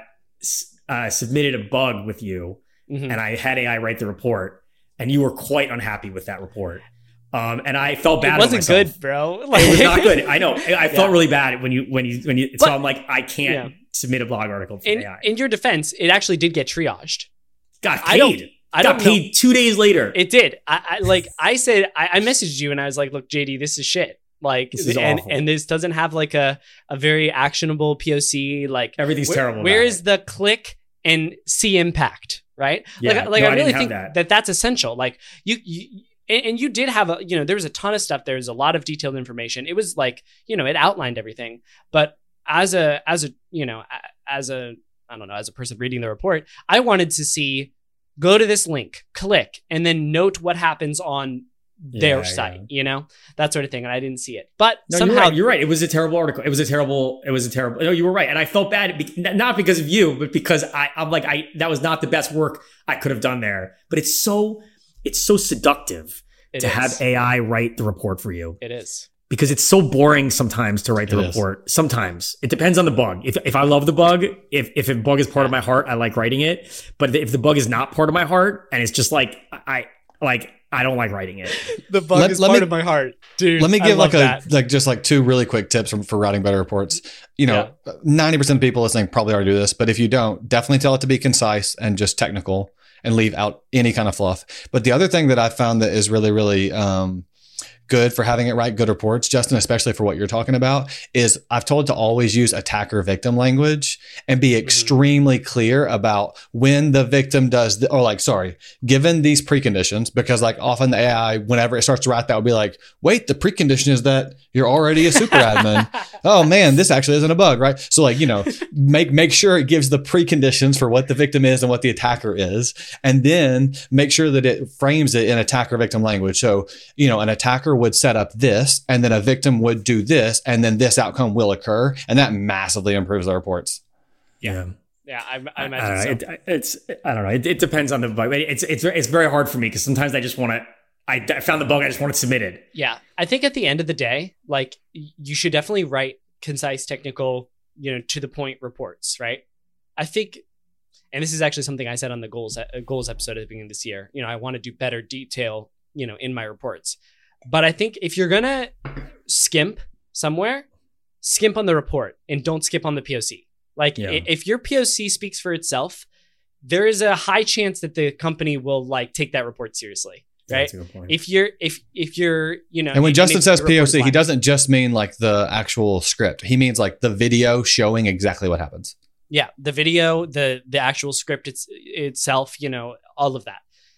submitted a bug with you, and I had AI write the report, and you were quite unhappy with that report. And I felt bad. It wasn't good, bro. It was not good. I know. I felt really bad when you. So I'm like, I can't submit a blog article for AI. In your defense, it actually did get triaged. Got paid. I got paid 2 days later. It did. I said, I messaged you and I was like, look, JD, this is shit. Like, this is awful. And this doesn't have like a very actionable POC. Like everything's terrible. Where is the click and see impact? Right. Yeah, I really think that's essential. Like you did have there was a ton of stuff. There's a lot of detailed information. It was like, it outlined everything. But as a person reading the report, I wanted to see, go to this link, click, and then note what happens on their site, that sort of thing. And I didn't see it, but no, somehow you're right. It was a terrible article. It was a terrible. No, you were right. And I felt bad, not because of you, but because I'm like, that was not the best work I could have done there. But it's so seductive to have AI write the report for you. It is. Because it's so boring sometimes to write the report. Sometimes it depends on the bug. If I love the bug, if a bug is part of my heart, I like writing it. But if the bug is not part of my heart and it's just like I don't like writing it. The bug is part of my heart, dude. Let me give just two really quick tips for writing better reports. 90% of people listening probably already do this, but if you don't, definitely tell it to be concise and just technical and leave out any kind of fluff. But the other thing that I found that is really, really good for having it write good reports, Justin, especially for what you're talking about, is I've told to always use attacker victim language and be extremely clear about when the victim does, given these preconditions, because like often the AI, whenever it starts to write that, will be like, wait, the precondition is that you're already a super admin. Oh man, this actually isn't a bug, right? So make sure it gives the preconditions for what the victim is and what the attacker is, and then make sure that it frames it in attacker victim language. So, an attacker would set up this, and then a victim would do this, and then this outcome will occur, and that massively improves the reports. Yeah. Yeah, I imagine so. I don't know. It depends on the bug. It's very hard for me because sometimes I just want to. I found the bug. I just want it submitted. Yeah, I think at the end of the day, like you should definitely write concise, technical, to the point reports, right? I think, and this is actually something I said on the goals episode at the beginning of this year. I want to do better detail, in my reports. But I think if you're gonna skimp somewhere, skimp on the report and don't skip on the POC. If your POC speaks for itself, there is a high chance that the company will take that report seriously. Right. That's a good point. If you're, and when Justin says POC, he doesn't just mean like the actual script. He means like the video showing exactly what happens. Yeah. The video, the actual script itself, all of that.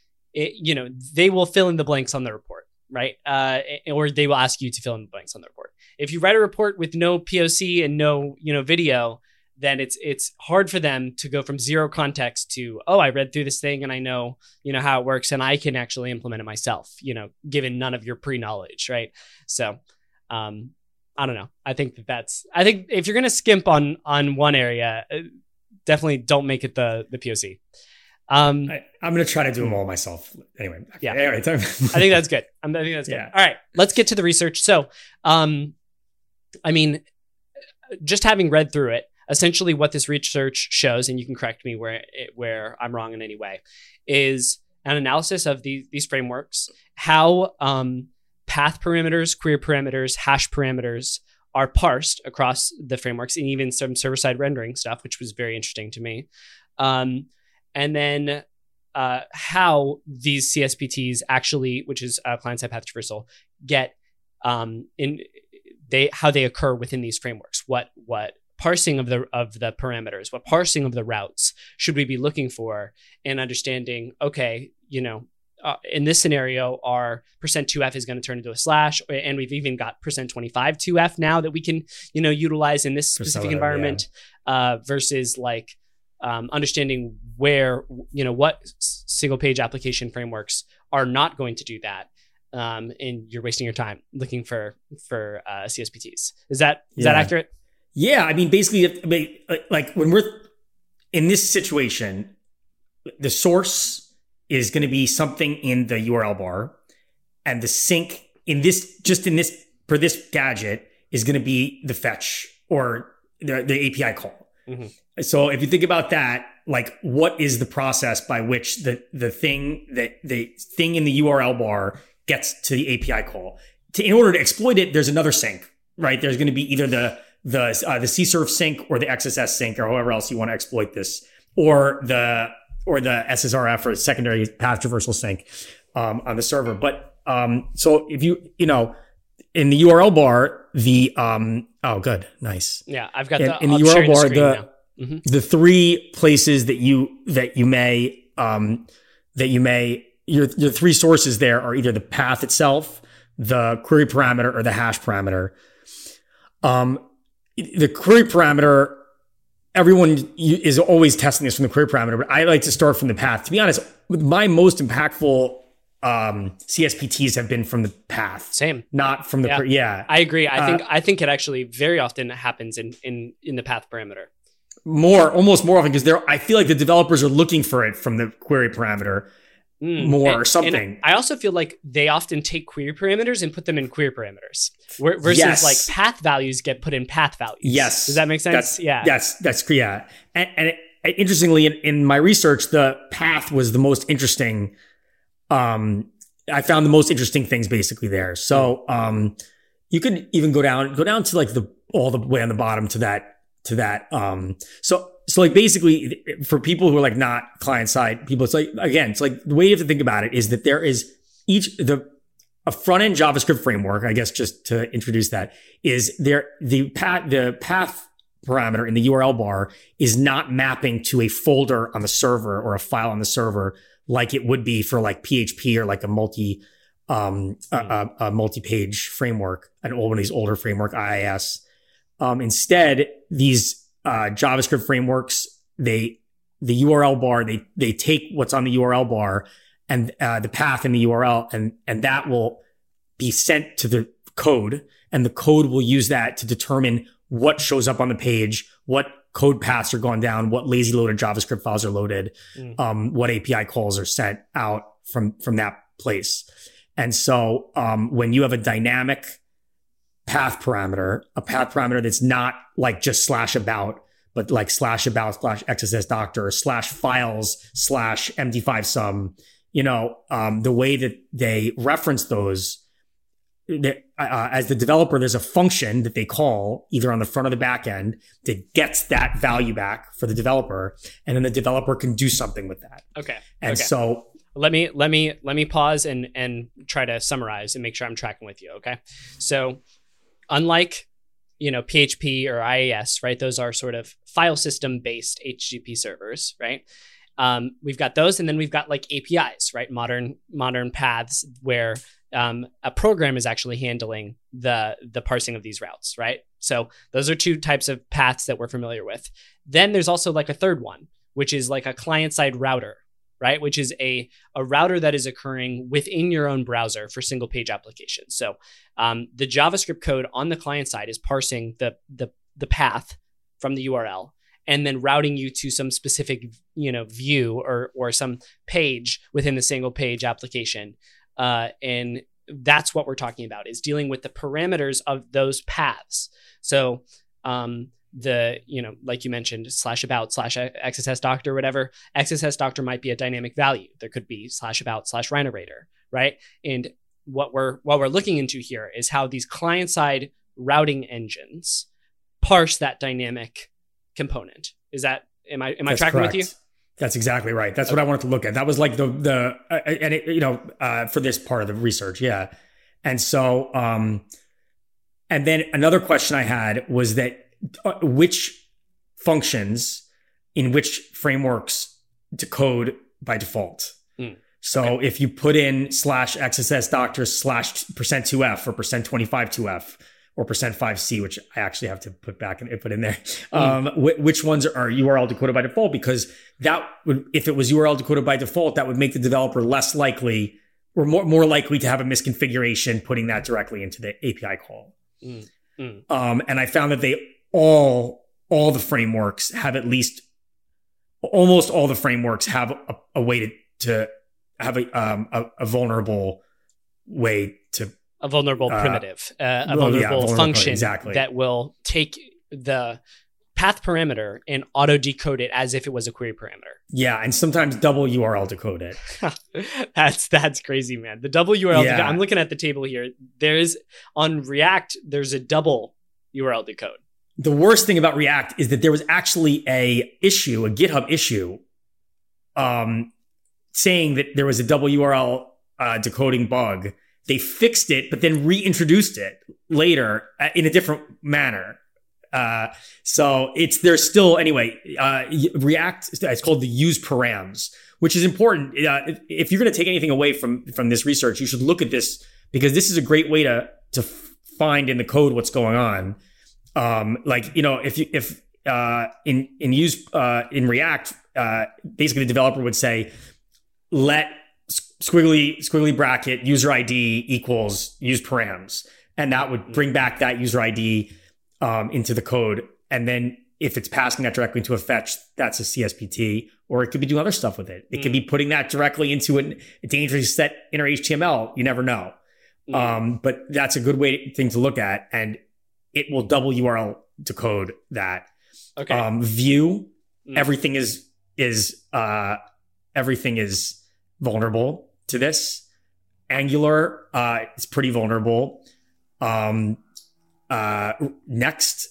They will fill in the blanks on the report, right? Or they will ask you to fill in the blanks on the report. If you write a report with no POC and no, video, then it's hard for them to go from zero context to, oh, I read through this thing and I know, how it works and I can actually implement it myself, given none of your pre-knowledge, right? So, I don't know. I think if you're going to skimp on one area, definitely don't make it the POC. I'm going to try to do them all myself. Anyway. Yeah. Anyway, I think that's good. I think that's good. Yeah. All right, let's get to the research. So, I mean, just having read through it, essentially what this research shows, and you can correct me where I'm wrong in any way, is an analysis of these frameworks, how path parameters, query parameters, hash parameters are parsed across the frameworks, and even some server-side rendering stuff, which was very interesting to me. And then how these CSPTs actually, which is client-side path traversal, get how they occur within these frameworks. What parsing of the parameters, what parsing of the routes should we be looking for, and understanding, okay, in this scenario, our %2f is going to turn into a slash, and we've even got %25 2f now that we can, utilize in this specific environment, versus like understanding where, what single page application frameworks are not going to do that. And you're wasting your time looking for CSPTs. Is that accurate? Yeah. I mean, basically, like when we're in this situation, the source is going to be something in the URL bar, and the sink for this gadget is going to be the fetch or the API call. Mm-hmm. So if you think about that, like what is the process by which the thing in the URL bar gets to the API call? In order to exploit it, there's another sink, right? There's going to be either the CSRF sink or the XSS sink or however else you want to exploit this, or the SSRF or secondary path traversal sink on the server. But so if you in the URL bar, good, nice. Yeah, I've got in the URL bar the three places that you may your three sources there are either the path itself, the query parameter, or the hash parameter. The query parameter, everyone is always testing this from the query parameter, but I like to start from the path. To be honest, my most impactful CSPTs have been from the path. Same. Not from the query. Yeah. I agree. I think it actually very often happens in the path parameter. Almost more often, because I feel like the developers are looking for it from the query parameter or something. And I also feel like they often take query parameters and put them in query parameters, versus like path values get put in path values. Yes. Does that make sense? That's yeah. And interestingly, in my research, the path was the most interesting. I found the most interesting things basically there. So you could even go down to like all the way on the bottom to that. So like basically for people who are like not client side people, it's like the way you have to think about it is that there is a front end JavaScript framework. I guess just to introduce that is the path parameter in the URL bar is not mapping to a folder on the server or a file on the server like it would be for like PHP or like a multi-page framework, one of these older framework IIS. Instead, these JavaScript frameworks, the URL bar, they take what's on the URL bar and the path in the URL, and that will be sent to the code, and the code will use that to determine what shows up on the page, what code paths are gone down, what lazy loaded JavaScript files are loaded, what API calls are sent out from that place. And so when you have a dynamic path parameter, a path parameter that's not like just /about, but like /about /XSS doctor /files /MD5 sum, the way that they reference those, as the developer, there's a function that they call either on the front or the back end that gets that value back for the developer, and then the developer can do something with that. Okay. So let me pause and try to summarize and make sure I'm tracking with you. Okay. So unlike, PHP or IIS, right? Those are sort of file system based HTTP servers, right? We've got those, and then we've got like APIs, right? Modern paths where a program is actually handling the parsing of these routes, right? So those are two types of paths that we're familiar with. Then there's also like a third one, which is like a client-side router, right? Which is a router that is occurring within your own browser for single page applications. So the JavaScript code on the client side is parsing the path from the URL, and then routing you to some specific, view or some page within the single page application. And that's what we're talking about, is dealing with the parameters of those paths. So like you mentioned, /about /XSS doctor, whatever, XSS doctor might be a dynamic value. There could be /about /rhinolator, right? And what we're looking into here is how these client-side routing engines parse that dynamic component. Am I That's tracking correct. with you? That's exactly right. That's what I wanted to look at. That was like for this part of the research. Yeah. And so, and then another question I had was that which functions in which frameworks decode by default. So if you put in /XSS doctor /%2f or %25-2f or %5c, which I actually have to put in there, which ones are URL decoded by default? Because that would, if it was URL decoded by default, that would make the developer less likely or more likely to have a misconfiguration putting that directly into the API call. And I found that all the frameworks have almost all the frameworks have a way to have a vulnerable way to a vulnerable primitive, a vulnerable function exactly. that will take the path parameter and auto decode it as if it was a query parameter. Yeah, and sometimes double URL decode it. That's crazy, man. The double URL decode, I'm looking at the table here. On React, there's a double URL decode. The worst thing about React is that there was actually a GitHub issue, saying that there was a double URL decoding bug. They fixed it, but then reintroduced it later in a different manner. So there's still, anyway, React, it's called the use params, which is important. If you're going to take anything away from this research, you should look at this, because this is a great way to find in the code what's going on. If in React, basically the developer would say, let squiggly bracket user ID equals use params. And that would bring back that user ID into the code. And then if it's passing that directly into a fetch, that's a CSPT, or it could be doing other stuff with it. It could be putting that directly into a dangerously set inner HTML. You never know. But that's a good thing to look at. And it will double URL decode that. Okay. Vue, everything is vulnerable to this. Angular, is pretty vulnerable. Next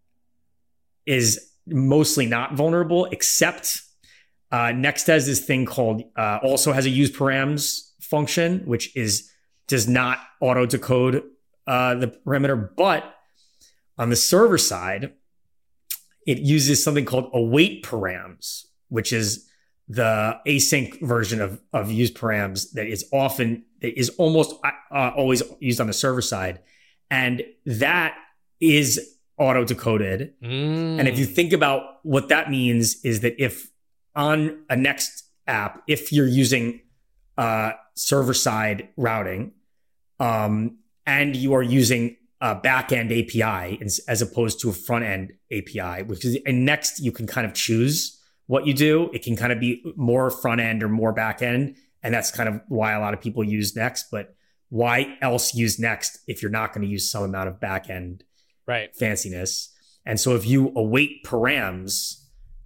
is mostly not vulnerable, except Next has this thing called also has a use params function, which does not auto decode the parameter, but on the server side, it uses something called await params, which is the async version of use params that is almost always used on the server side. And that is auto decoded. And if you think about what that means, is that if on a Next app, if you're using server side routing, and you are using a backend API as opposed to a front end API, which is in Next, you can kind of choose what you do. It can kind of be more front end or more back end. And that's kind of why a lot of people use Next. But why else use Next if you're not going to use some amount of back end fanciness? And so if you await params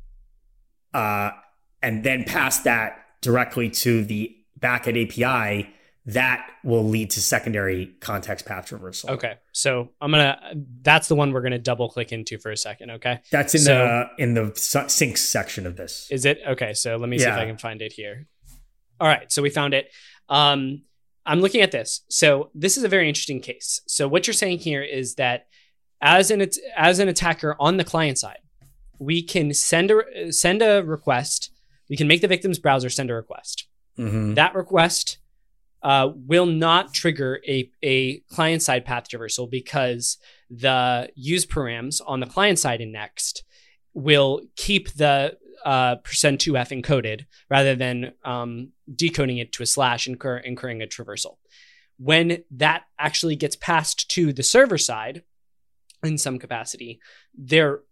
and then pass that directly to the backend API, that will lead to secondary context path traversal. Okay. So that's the one we're going to double click into for a second. Okay. That's in the syncs section of this. Is it? Okay. So let me see if I can find it here. All right. So we found it. I'm looking at this. So this is a very interesting case. So what you're saying here is that as an attacker on the client side, we can send a request. We can make the victim's browser send a request. Mm-hmm. That request will not trigger a client-side path traversal, because the use params on the client side in Next will keep the %2f encoded rather than decoding it to a slash, incurring a traversal. When that actually gets passed to the server side in some capacity,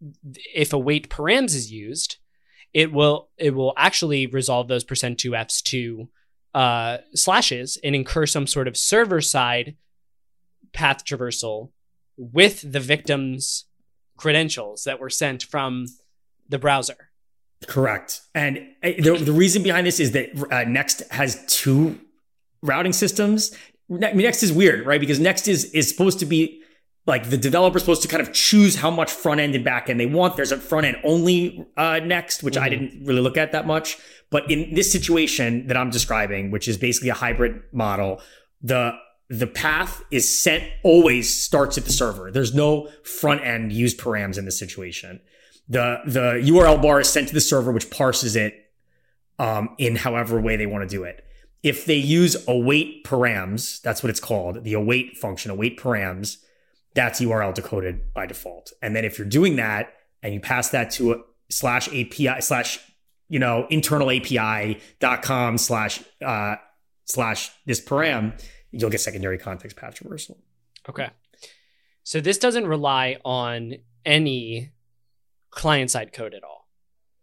if await params is used, it will actually resolve those %2fs to slashes and incur some sort of server side path traversal with the victim's credentials that were sent from the browser. Correct. And the reason behind this is that Next has two routing systems. Next is weird, right? Because Next is supposed to be like the developer's supposed to kind of choose how much front end and back end they want. There's a front end only Next, which I didn't really look at that much. But in this situation that I'm describing, which is basically a hybrid model, the path is sent always starts at the server. There's no front end used params in this situation. The URL bar is sent to the server, which parses it in however way they want to do it. If they use await params, that's what it's called, the await function, await params, that's URL decoded by default. And then if you're doing that and you pass that to a /API internal API.com / this param, you'll get secondary context path traversal. Okay. So this doesn't rely on any client-side code at all.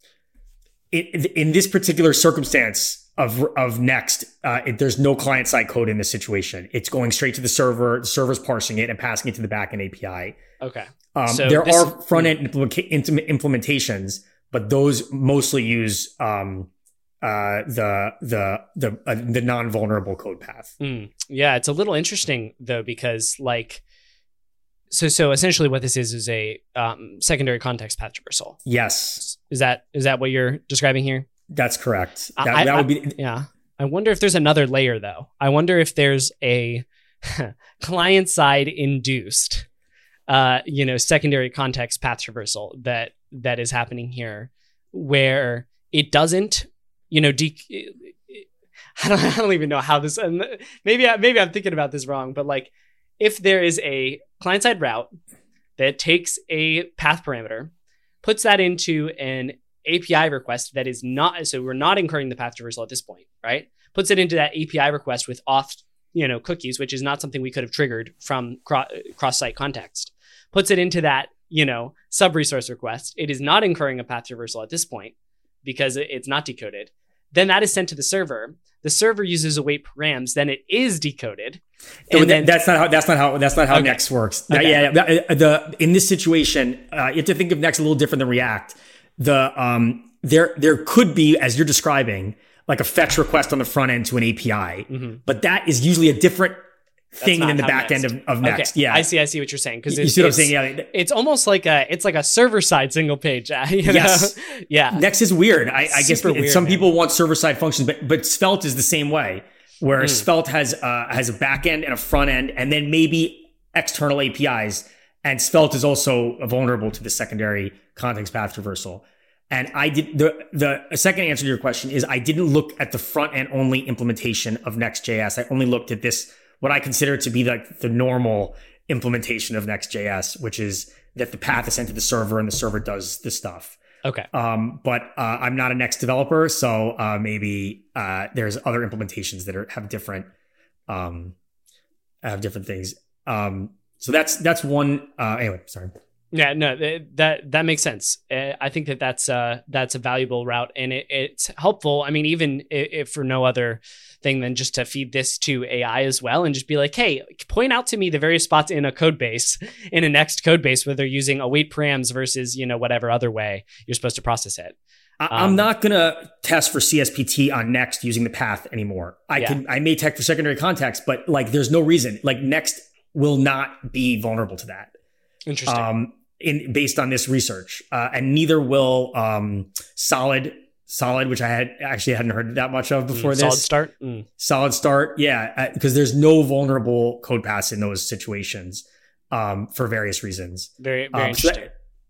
In this particular circumstance of Next, there's no client-side code in this situation. It's going straight to the server. The server's parsing it and passing it to the backend API. Okay. So there are front-end implementations, but those mostly use the non-vulnerable code path. Yeah, it's a little interesting though, because like, so essentially what this is a secondary context path traversal. Yes. Is that what you're describing here? That's correct. That would be. Yeah. I wonder if there's another layer though. I wonder if there's a client side induced, secondary context path traversal that is happening here, where it doesn't, I don't even know how this. Maybe I'm thinking about this wrong, but like, if there is a client side route that takes a path parameter, puts that into an API request that is not, so we're not incurring the path traversal at this point, right? Puts it into that API request with auth, cookies, which is not something we could have triggered from cross-site context. Puts it into that, sub-resource request. It is not incurring a path traversal at this point because it's not decoded. Then that is sent to the server. The server uses await params. Then it is decoded. And that's not how okay. Next works. Okay. In this situation, you have to think of Next a little different than React. There could be, as you're describing, like a fetch request on the front end to an API, but that is usually a different thing than the back end of Next. Okay. Yeah, I see what you're saying, because you see what I'm saying. Yeah, it's almost like a server side single page. Yes, yeah. Next is weird. I guess weird, some people want server side functions, but Svelte is the same way, where Svelte has a back end and a front end, and then maybe external APIs. And Svelte is also vulnerable to the secondary context path traversal. And I did the second answer to your question is I didn't look at the front end only implementation of Next.js. I only looked at this, what I consider to be like the normal implementation of Next.js, which is that the path is sent to the server and the server does the stuff. Okay. But I'm not a Next developer, so maybe there's other implementations that have different things. So that's one. Anyway, sorry. Yeah, no, that makes sense. I think that's a valuable route, and it's helpful. I mean, even if for no other thing than just to feed this to AI as well, and just be like, hey, point out to me the various spots in a code base, in a Next code base, where they're using await params versus whatever other way you're supposed to process it. I'm not gonna test for CSPT on Next using the path anymore. I may test for secondary context, but like, there's no reason. Like, Next will not be vulnerable to that. Interesting. Based on this research, and neither will Solid, which I hadn't heard that much of before this. Solid Start? Solid Start, yeah, because there's no vulnerable code paths in those situations for various reasons. Very interesting.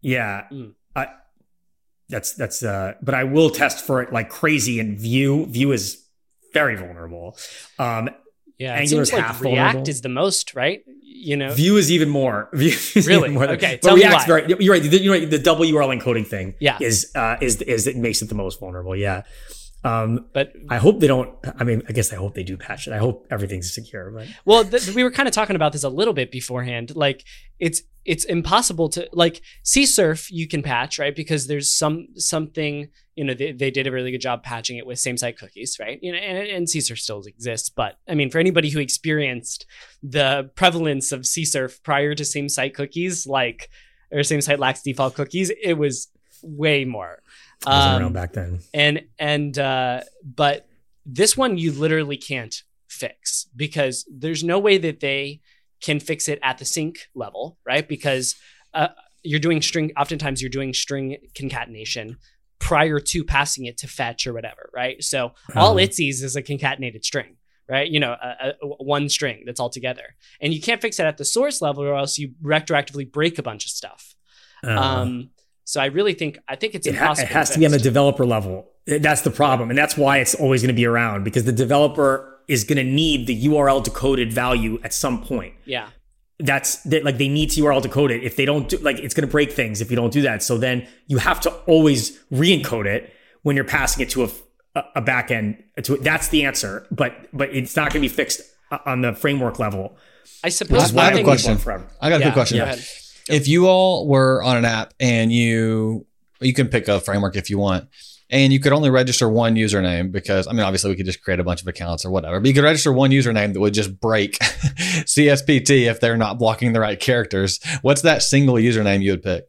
That's but I will test for it like crazy in Vue. Vue is very vulnerable. It seems like React is the most, right? Vue is even more. Vue is really? Even more okay. But React's very. You're right. The WRL encoding thing is it makes it the most vulnerable. Yeah. But I hope they don't. I mean, I guess I hope they do patch it. I hope everything's secure. But well, we were kind of talking about this a little bit beforehand. Like it's impossible to like CSurf you can patch, right? Because there's something, you know, they did a really good job patching it with same site cookies, right? You know, and CSurf still exists, but I mean, for anybody who experienced the prevalence of CSurf prior to same site cookies, like or same site lax default cookies, it was way more. I wasn't around back then. But this one you literally can't fix because there's no way that they can fix it at the sync level, right? Because you're doing string, oftentimes you're doing string concatenation prior to passing it to fetch or whatever, right? So all it sees is a concatenated string, right? You know, a one string that's all together. And you can't fix it at the source level or else you retroactively break a bunch of stuff. So I think it's impossible. It has to be on the developer level. That's the problem. And that's why it's always going to be around because the developer is going to need the URL decoded value at some point. Yeah. Like they need to URL decode it. If they don't do, like it's going to break things if you don't do that. So then you have to always re-encode it when you're passing it to a backend. That's the answer. But it's not going to be fixed on the framework level. I suppose. I have a question. I got a quick question. Yeah. If you all were on an app and you can pick a framework if you want, and you could only register one username because, I mean, obviously we could just create a bunch of accounts or whatever, but you could register one username that would just break CSPT if they're not blocking the right characters. What's that single username you would pick?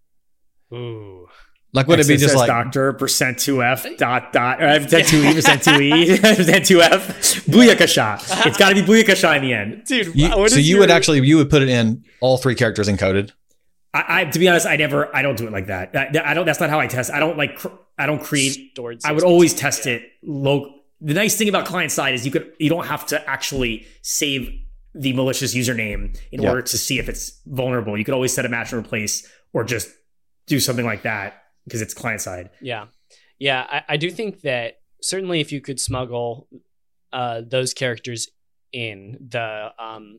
Ooh. Like, would it be just like doctor %2f dot or %2e %2e %2f Booyakasha? It's got to be Booyakasha in the end, dude. You would put it in all three characters encoded. I to be honest, I don't do it like that. I don't. That's not how I test. I don't create. I would always test it low. The nice thing about client side is you don't have to actually save the malicious username in order to see if it's vulnerable. You could always set a match and replace or just do something like that because it's client side. Yeah. I do think that certainly if you could smuggle those characters in the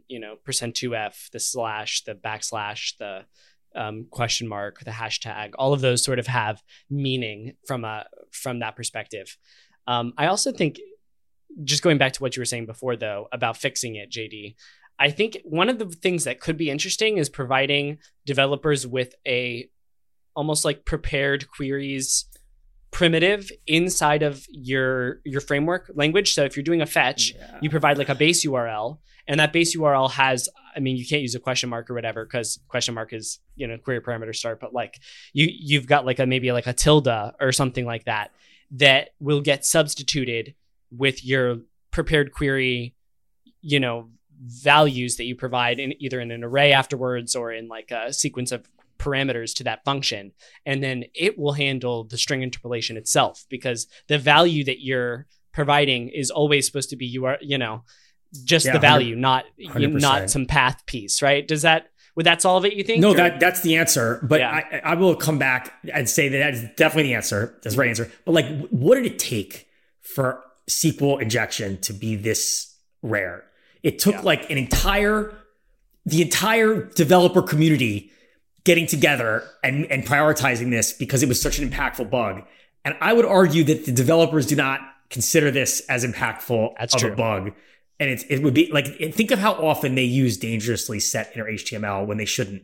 %2f, the slash, the backslash, the question mark, the hashtag, all of those sort of have meaning from that perspective. I also think, just going back to what you were saying before though about fixing it, JD, I think one of the things that could be interesting is providing developers with a almost like prepared queries primitive inside of your framework language. So if you're doing a fetch, you provide like a base URL, and that base URL has, I mean, you can't use a question mark or whatever because question mark is, query parameter start, but like you've got like maybe like a tilde or something like that will get substituted with your prepared query, values that you provide in either in an array afterwards or in like a sequence of parameters to that function. And then it will handle the string interpolation itself because the value that you're providing is always supposed to be just the value, not some path piece, right? Would that solve it, you think? No, that's the answer. But I will come back and say that is definitely the answer. That's the right answer. But like, what did it take for SQL injection to be this rare? It took like the entire developer community getting together and prioritizing this because it was such an impactful bug. And I would argue that the developers do not consider this as impactful a bug. And it would be like, think of how often they use dangerously set inner HTML when they shouldn't.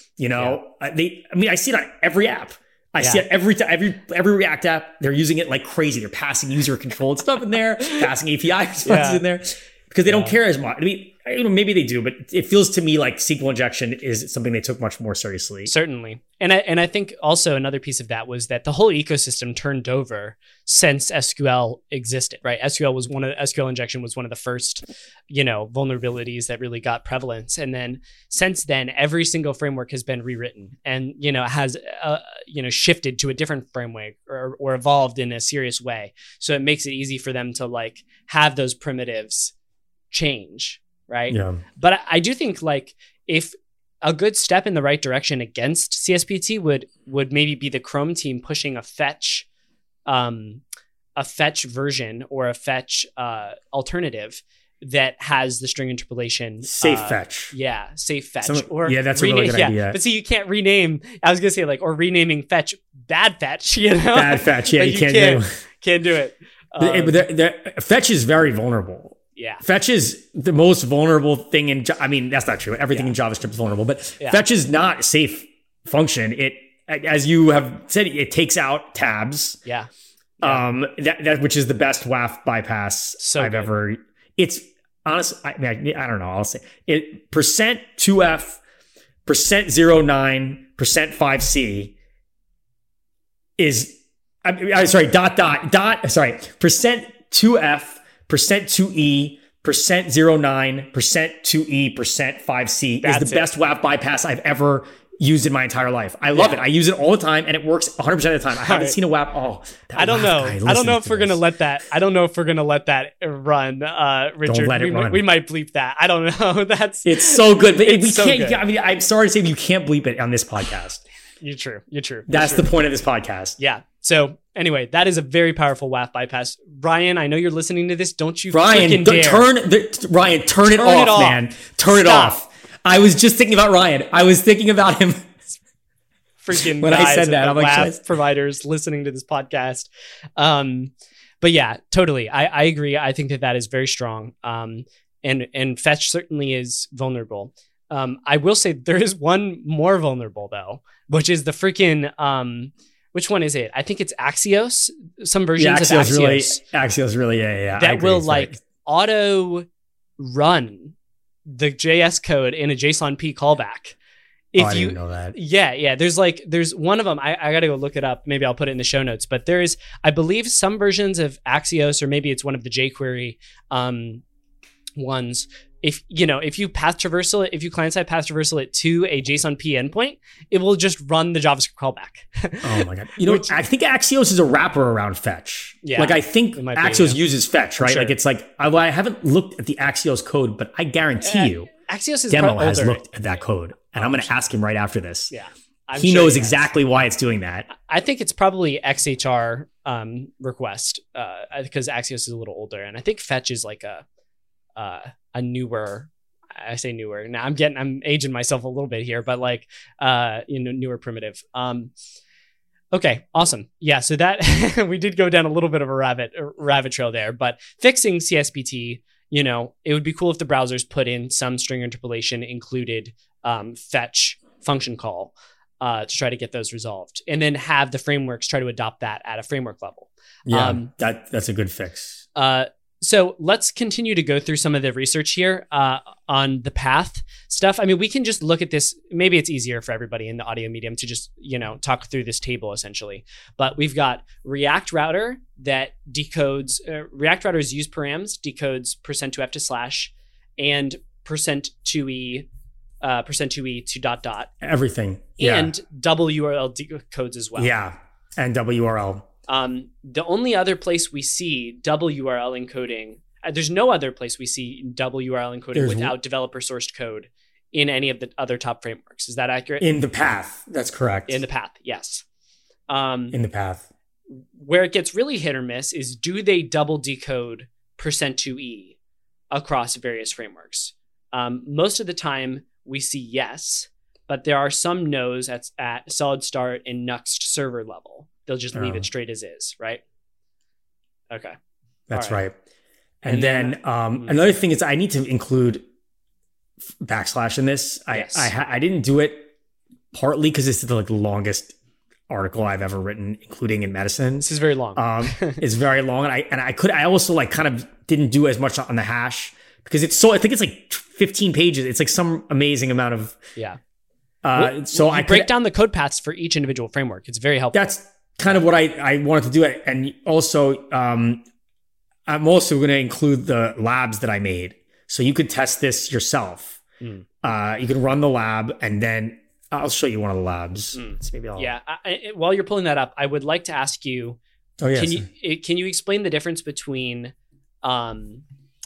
I see it on every app. I see it every React app. They're using it like crazy. They're passing user controlled stuff in there, passing API responses in there because they don't care as much. I mean, maybe they do, but it feels to me like SQL injection is something they took much more seriously. Certainly. And I think also another piece of that was that the whole ecosystem turned over since SQL existed, right? SQL injection was one of the first, vulnerabilities that really got prevalence. And then since then, every single framework has been rewritten and, has, shifted to a different framework or evolved in a serious way. So it makes it easy for them to like have those primitives change. Right. Yeah. But I do think like if a good step in the right direction against CSPT would maybe be the Chrome team pushing a fetch version or a fetch alternative that has the string interpolation. Safe fetch. Yeah. Safe fetch. That's a really good idea. But see, you can't rename, I was going to say like, or renaming fetch, bad fetch, Bad fetch. Yeah. You can't do it. Fetch is very vulnerable. Yeah. Fetch is the most vulnerable thing in, I mean, that's not true. Everything in JavaScript is vulnerable, but Fetch is not a safe function. It, as you have said, it takes out tabs. Yeah. That which is the best WAF bypass I've ever, it's honestly, I don't know. I'll say it %2F, %09, %5C is, sorry, %2F, %2E, %09, %2E, %5C is the best WAF bypass I've ever used in my entire life. I love it. I use it all the time and it works 100% of the time. I haven't seen a WAF. I don't know. I don't know if we're going to let that. I don't know if we're going to let that run, Richard. Don't let it run. We might bleep that. I don't know. It's so good. But we so can't, good. I mean, I'm sorry to say you can't bleep it on this podcast. You're true. That's the point of this podcast. Yeah. So anyway, that is a very powerful WAF bypass. Ryan, I know you're listening to this. Don't you Ryan, dare. turn it off, man. Turn it off. I was just thinking about Ryan. I was thinking about him. Freaking when guys I said that, I'm like, WAF providers listening to this podcast. But yeah, totally. I agree. I think that is very strong. And Fetch certainly is vulnerable. I will say there is one more vulnerable though, which is the freaking which one is it? I think it's Axios. Some versions of Axios. Axios really, yeah. That will auto run the JS code in a JSON-P callback. I didn't know that. Yeah. There's one of them. I got to go look it up. Maybe I'll put it in the show notes. But there is, I believe, some versions of Axios, or maybe it's one of the jQuery ones. If you path traversal it, if you client-side path traversal it to a JSON-P endpoint, it will just run the JavaScript callback. Oh my God. I think Axios is a wrapper around Fetch. Yeah. I think Axios uses Fetch, right? Sure. It's I haven't looked at the Axios code, but I guarantee you Axios is Demo has looked at that code. And I'm going to ask him right after this. Yeah. He knows exactly why it's doing that. I think it's probably XHR request because Axios is a little older. And I think Fetch is like a newer, I say newer. Now I'm aging myself a little bit here, but newer primitive. Okay, awesome. Yeah, so that we did go down a little bit of a rabbit trail there, but fixing CSPT, it would be cool if the browsers put in some string interpolation included fetch function call to try to get those resolved, and then have the frameworks try to adopt that at a framework level. Yeah, that's a good fix. So let's continue to go through some of the research here on the path stuff. I mean, we can just look at this. Maybe it's easier for everybody in the audio medium to just, talk through this table essentially. But we've got React Router that decodes, React Router's use params decodes %2f to slash and %2e to ... Everything. And WURL decodes as well. Yeah. And WURL. The only other place we see WURL encoding, there's no other place we see WURL encoding without developer sourced code in any of the other top frameworks. Is that accurate? In the path. That's correct. In the path. Yes. In the path. Where it gets really hit or miss is, do they double decode %2e across various frameworks? Most of the time we see yes, but there are some no's at solid start and Nuxt server level. They'll just leave it straight as is, right? Okay. That's right. And then another thing is I need to include / in this. Yes. I didn't do it partly because this is the longest article I've ever written, including in medicine. This is very long. It's very long, and I also kind of didn't do as much on the hash because I think it's 15 pages. It's some amazing amount of I break down the code paths for each individual framework. It's very helpful. That's kind of what I wanted to do. And also, I'm also going to include the labs that I made. So you could test this yourself. You can run the lab and then I'll show you one of the labs. So maybe while you're pulling that up, I would like to ask you, can you explain the difference between wildcard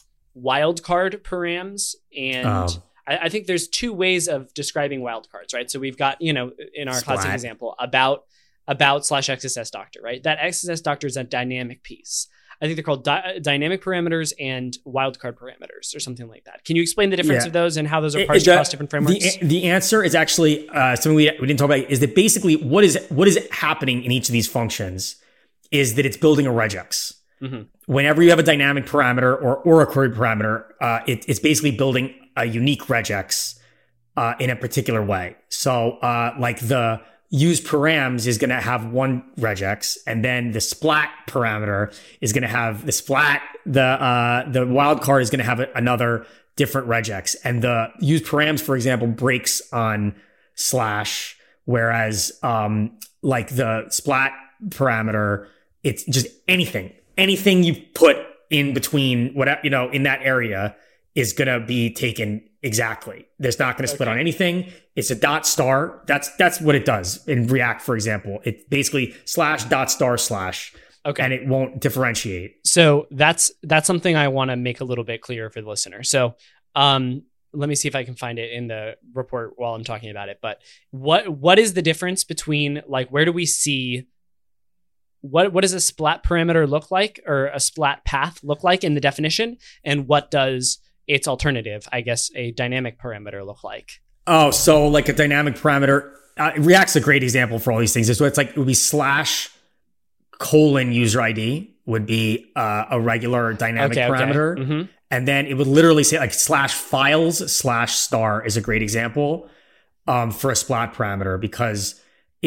params and... I think there's two ways of describing wildcards, right? So we've got, in our classic example, about /XSS doctor, right? That XSS doctor is a dynamic piece. I think they're called dynamic parameters and wildcard parameters or something like that. Can you explain the difference of those and how those are parsed across different frameworks? The answer is actually something we didn't talk about, is that basically what is happening in each of these functions is that it's building a regex. Whenever you have a dynamic parameter or a query parameter, it's basically building a unique regex in a particular way. So like the use params is going to have one regex, and then the splat parameter is going to have the splat. The wildcard is going to have another different regex, and the use params, for example, breaks on slash, whereas like the splat parameter, it's just anything you put in between whatever, in that area is going to be taken exactly. There's not going to split on anything. It's a dot star. That's what it does in React, for example. It basically slash dot star slash. Okay. And it won't differentiate. So that's something I want to make a little bit clearer for the listener. So let me see if I can find it in the report while I'm talking about it. But what is the difference between, like, where do we see what does a splat parameter look like, or a splat path look like in the definition? And what does its alternative, I guess, a dynamic parameter look like? Oh, so like a dynamic parameter, React's a great example for all these things. So it's like, it would be slash colon user ID would be a regular dynamic parameter. Mm-hmm. And then it would literally say like slash files slash star is a great example for a splat parameter, because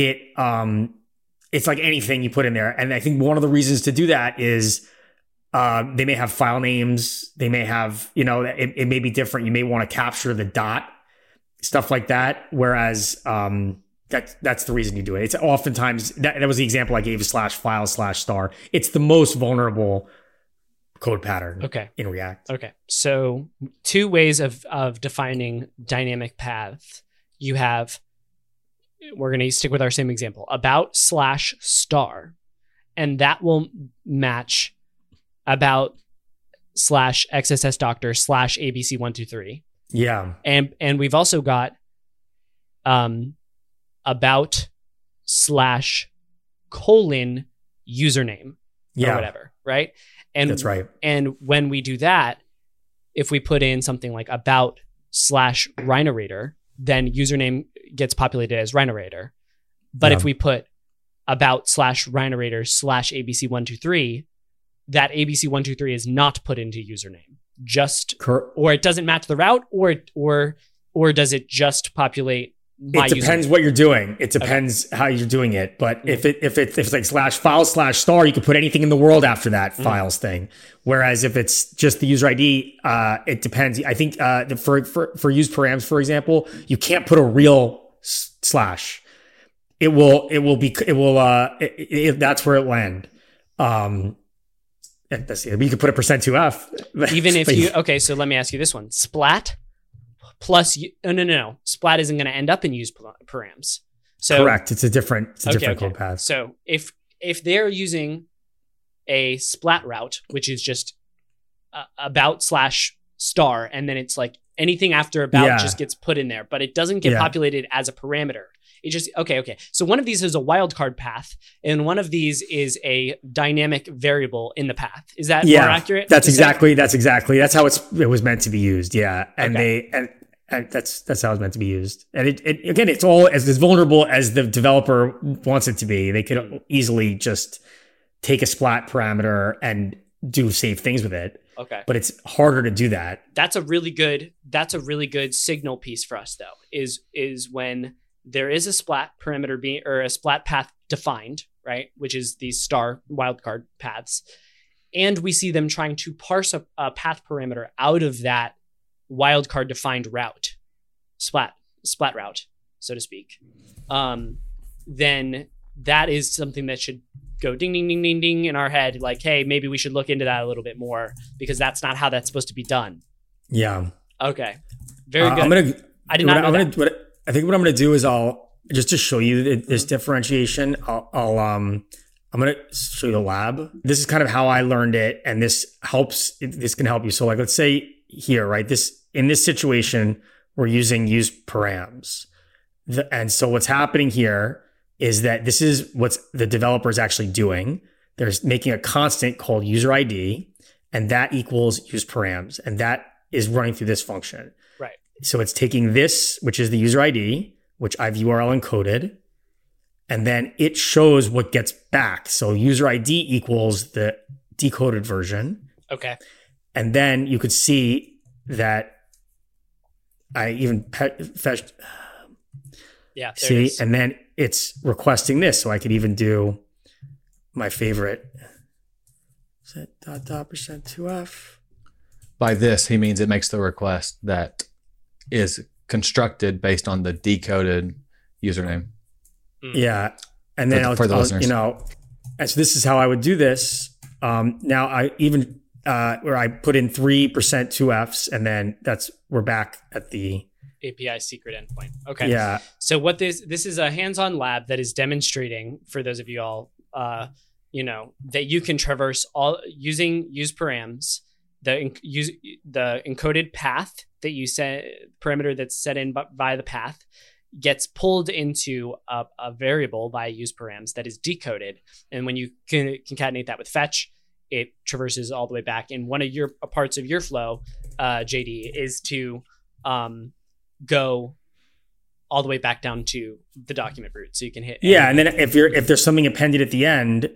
it's like anything you put in there. And I think one of the reasons to do that is they may have file names. They may have, it may be different. You may want to capture the dot, stuff like that. Whereas that's the reason you do it. It's oftentimes, that was the example I gave, slash file slash star. It's the most vulnerable code pattern in React. Okay. So 2 ways of defining dynamic paths. You have, we're going to stick with our same example, about slash star, and that will match about slash XSS doctor slash ABC123. Yeah. And we've also got about slash colon username or whatever, right? And that's right. And when we do that, if we put in something like about slash Rhinorator, then username gets populated as Rhinorator. But if we put about slash Rhinorator slash ABC123, that ABC123 is not put into username. Or it doesn't match the route, or does it just populate my It depends what you're doing. It depends how you're doing it. But if it's like slash file slash star, you can put anything in the world after that files thing. Whereas if it's just the user ID, it depends. I think for use params, for example, you can't put a real slash. That's where it land. You could put a %2f. Even if you, so let me ask you this one. Splat plus, no. Splat isn't going to end up in use params. So correct. It's a different code path. So if they're using a splat route, which is just about slash star, and then it's like anything after about just gets put in there, but it doesn't get populated as a parameter. It just, okay. So one of these is a wildcard path, and one of these is a dynamic variable in the path. Is that more accurate? That's exactly how it was meant to be used. Yeah. And that's how it's meant to be used. And it again, it's all as vulnerable as the developer wants it to be. They could easily just take a splat parameter and do safe things with it. Okay. But it's harder to do that. That's a really good signal piece for us, though, is when there is a splat parameter or a splat path defined, right? Which is these star wildcard paths. And we see them trying to parse a path parameter out of that wildcard defined route, splat route, so to speak. Then that is something that should go ding, ding, ding, ding, ding in our head. Like, hey, maybe we should look into that a little bit more, because that's not how that's supposed to be done. Yeah. Okay. Very good. I think what I'm going to do is I'll just to show you this differentiation. I'm going to show you the lab. This is kind of how I learned it, and this can help you. So like, let's say here, right? In this situation, we're using use params. And so what's happening here is that this is what the developer is actually doing. They're making a constant called user ID, and that equals use params. And that is running through this function. Right. So it's taking this, which is the user ID, which I've URL encoded, and then it shows what gets back. So user ID equals the decoded version. Okay. And then you could see that I even fetched. Yeah. There it See, is. and then it's requesting this, so I could even do my favorite. Set %, 2f. By this, he means it makes the request that is constructed based on the decoded username. Yeah, and then For the listeners. and so this is how I would do this. Now I even where I put in 3% 2fs, and then we're back at the API secret endpoint. Okay. Yeah. So what this is a hands-on lab that is demonstrating for those of you all, that you can traverse all using use params, the encoded path that you set, parameter that's set in by the path gets pulled into a variable by use params that is decoded. And when you concatenate that with fetch, it traverses all the way back. And one of your parts of your flow, JD, is to go all the way back down to the document root, so you can hit. Yeah, and then if there's something appended at the end,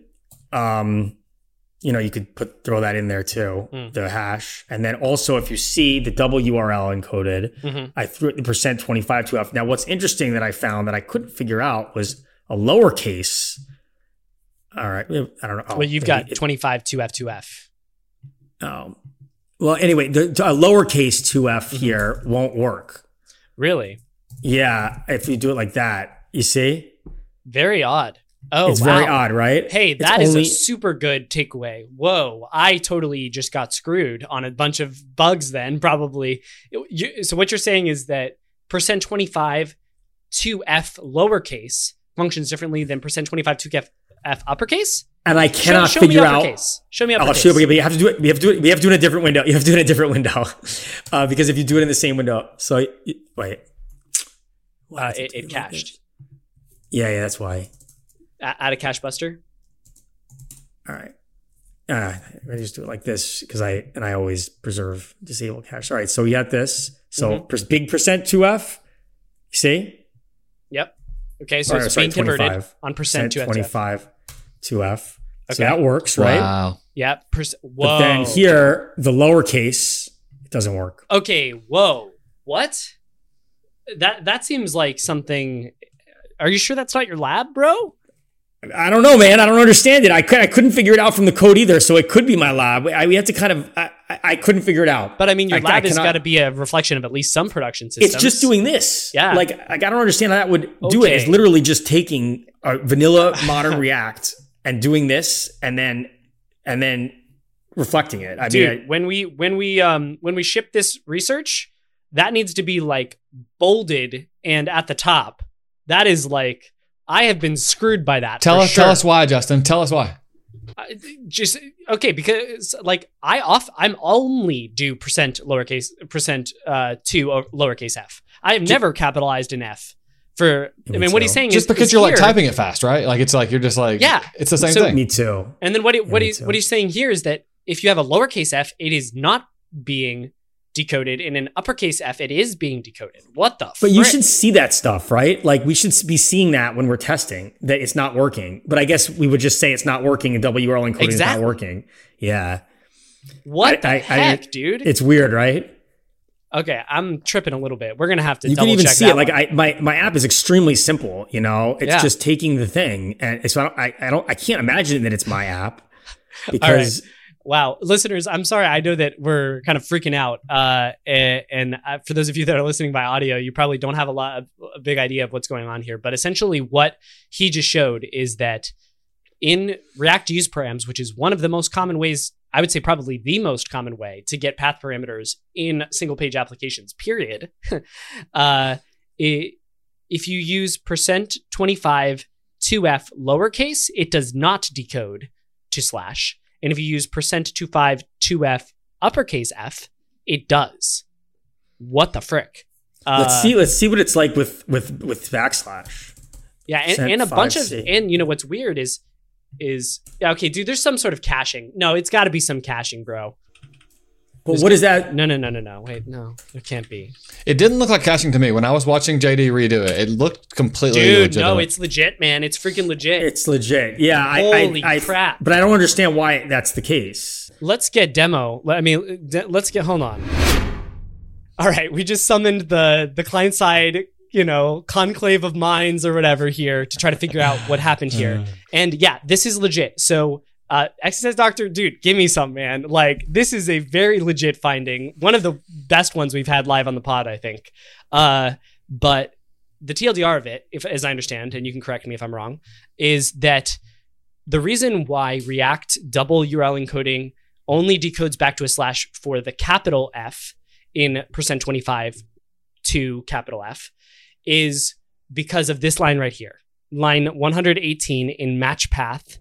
you could throw that in there too, the hash. And then also if you see the double URL encoded, I threw it the %25 2f. Now what's interesting that I found that I couldn't figure out was a lowercase. All right, I don't know. Well, you've got 25 2f. Oh, well, anyway, a lowercase 2f here won't work. Really? Yeah, if you do it like that, you see? Very odd. Oh, it's wow. very odd, right? Hey, that is a super good takeaway. Whoa, I totally just got screwed on a bunch of bugs then, probably. So what you're saying is that %25 2f lowercase functions differently than %25 2f uppercase? And I cannot figure out. Show me uppercase. I'll show you, but you have to do it. We have to do it in a different window. You have to do it in a different window, because if you do it in the same window, so wait, it cached. Yeah, that's why. Add a cache buster. All right. I just do it like this because I always preserve disable cache. All right, so we got this. So big %2f. You see? Yep. Okay, so it's being converted on %2f. 25 2f. Okay. So that works, right? Wow. Yeah. Whoa. But then here, the lowercase, it doesn't work. Okay. Whoa. What? That seems like something. Are you sure that's not your lab, bro? I don't know, man. I don't understand it. I couldn't figure it out from the code either, so it could be my lab. We have to kind of. I couldn't figure it out. But I mean, your lab has got to be a reflection of at least some production systems. It's just doing this. Yeah. Like I don't understand how that would do it. It's literally just taking a vanilla modern React and doing this, and then reflecting it. I mean, when we ship this research, that needs to be like bolded and at the top. That is like. I have been screwed by that. Tell us why, Justin. Tell us why. Because like I'm only do lowercase to lowercase f. I have never capitalized an f for. I mean, what he's saying just is because you're like typing it fast, right? Like it's like you're just like it's the same thing. Me too. And then what he's saying here is that if you have a lowercase f, it is not being decoded. In an uppercase F, it is being decoded. What the But you should see that stuff, right? Like we should be seeing that when we're testing that it's not working. But I guess we would just say it's not working and WRL encoding is not working. Yeah. What the heck, dude? It's weird, right? Okay, I'm tripping a little bit. We're gonna have to. You can even see it. Like my app is extremely simple. It's just taking the thing, and so I can't imagine that it's my app because. Wow. Listeners, I'm sorry. I know that we're kind of freaking out. And for those of you that are listening by audio, you probably don't have a big idea of what's going on here. But essentially what he just showed is that in React use params, which is one of the most common ways, I would say probably the most common way to get path parameters in single page applications, period. If you use %25 2f lowercase, it does not decode to slash. And if you use %25 2f uppercase f, it does. What the frick? Let's see what it's like with backslash. Yeah, and a bunch of what's weird is okay, dude. There's some sort of caching. No, it's got to be some caching, bro. But what is that? No. Wait, no, it can't be. It didn't look like caching to me when I was watching JD redo it. It looked completely Dude, legitimate. no, it's legit, man. It's freaking legit. It's legit. Yeah. Holy crap. But I don't understand why that's the case. Let's get demo. Hold on. All right, we just summoned the client side, conclave of minds or whatever here to try to figure out what happened here. And yeah, this is legit. So XSS Doctor, dude, give me some, man. Like, this is a very legit finding. One of the best ones we've had live on the pod, I think. But the TLDR of it, as I understand, and you can correct me if I'm wrong, is that the reason why React double URL encoding only decodes back to a slash for the capital F in %25 to capital F is because of this line right here. Line 118 in match path.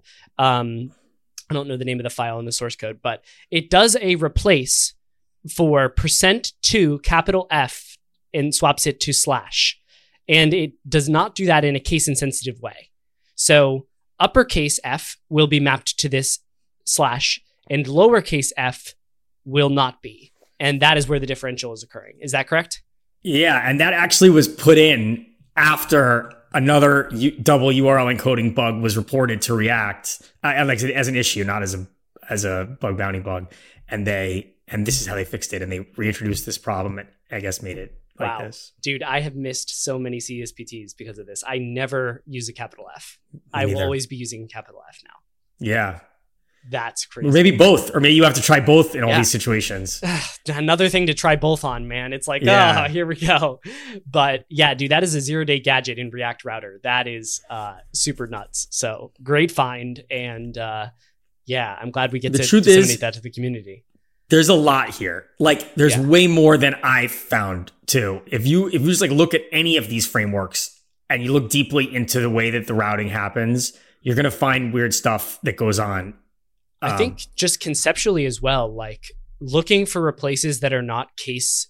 I don't know the name of the file in the source code, but it does a replace for %to capital F and swaps it to slash. And it does not do that in a case insensitive way. So uppercase F will be mapped to this slash and lowercase f will not be. And that is where the differential is occurring. Is that correct? Yeah, and that actually was put in after another double URL encoding bug was reported to React, like as an issue, not as a bug bounty bug. And this is how they fixed it. And they reintroduced this problem and I guess made it like this. Dude, I have missed so many CSPTs because of this. I never use a capital F. I will always be using capital F now. Yeah. That's crazy. Or maybe both, or maybe you have to try both in all these situations. Another thing to try both on, man. It's like, here we go. But yeah, dude, that is a 0-day gadget in React Router. That is super nuts. So great find. And yeah, I'm glad we get to disseminate that to the community. There's a lot here. Like there's way more than I found too. If you just like look at any of these frameworks and you look deeply into the way that the routing happens, you're going to find weird stuff that goes on. I think just conceptually as well, like looking for replaces that are not case,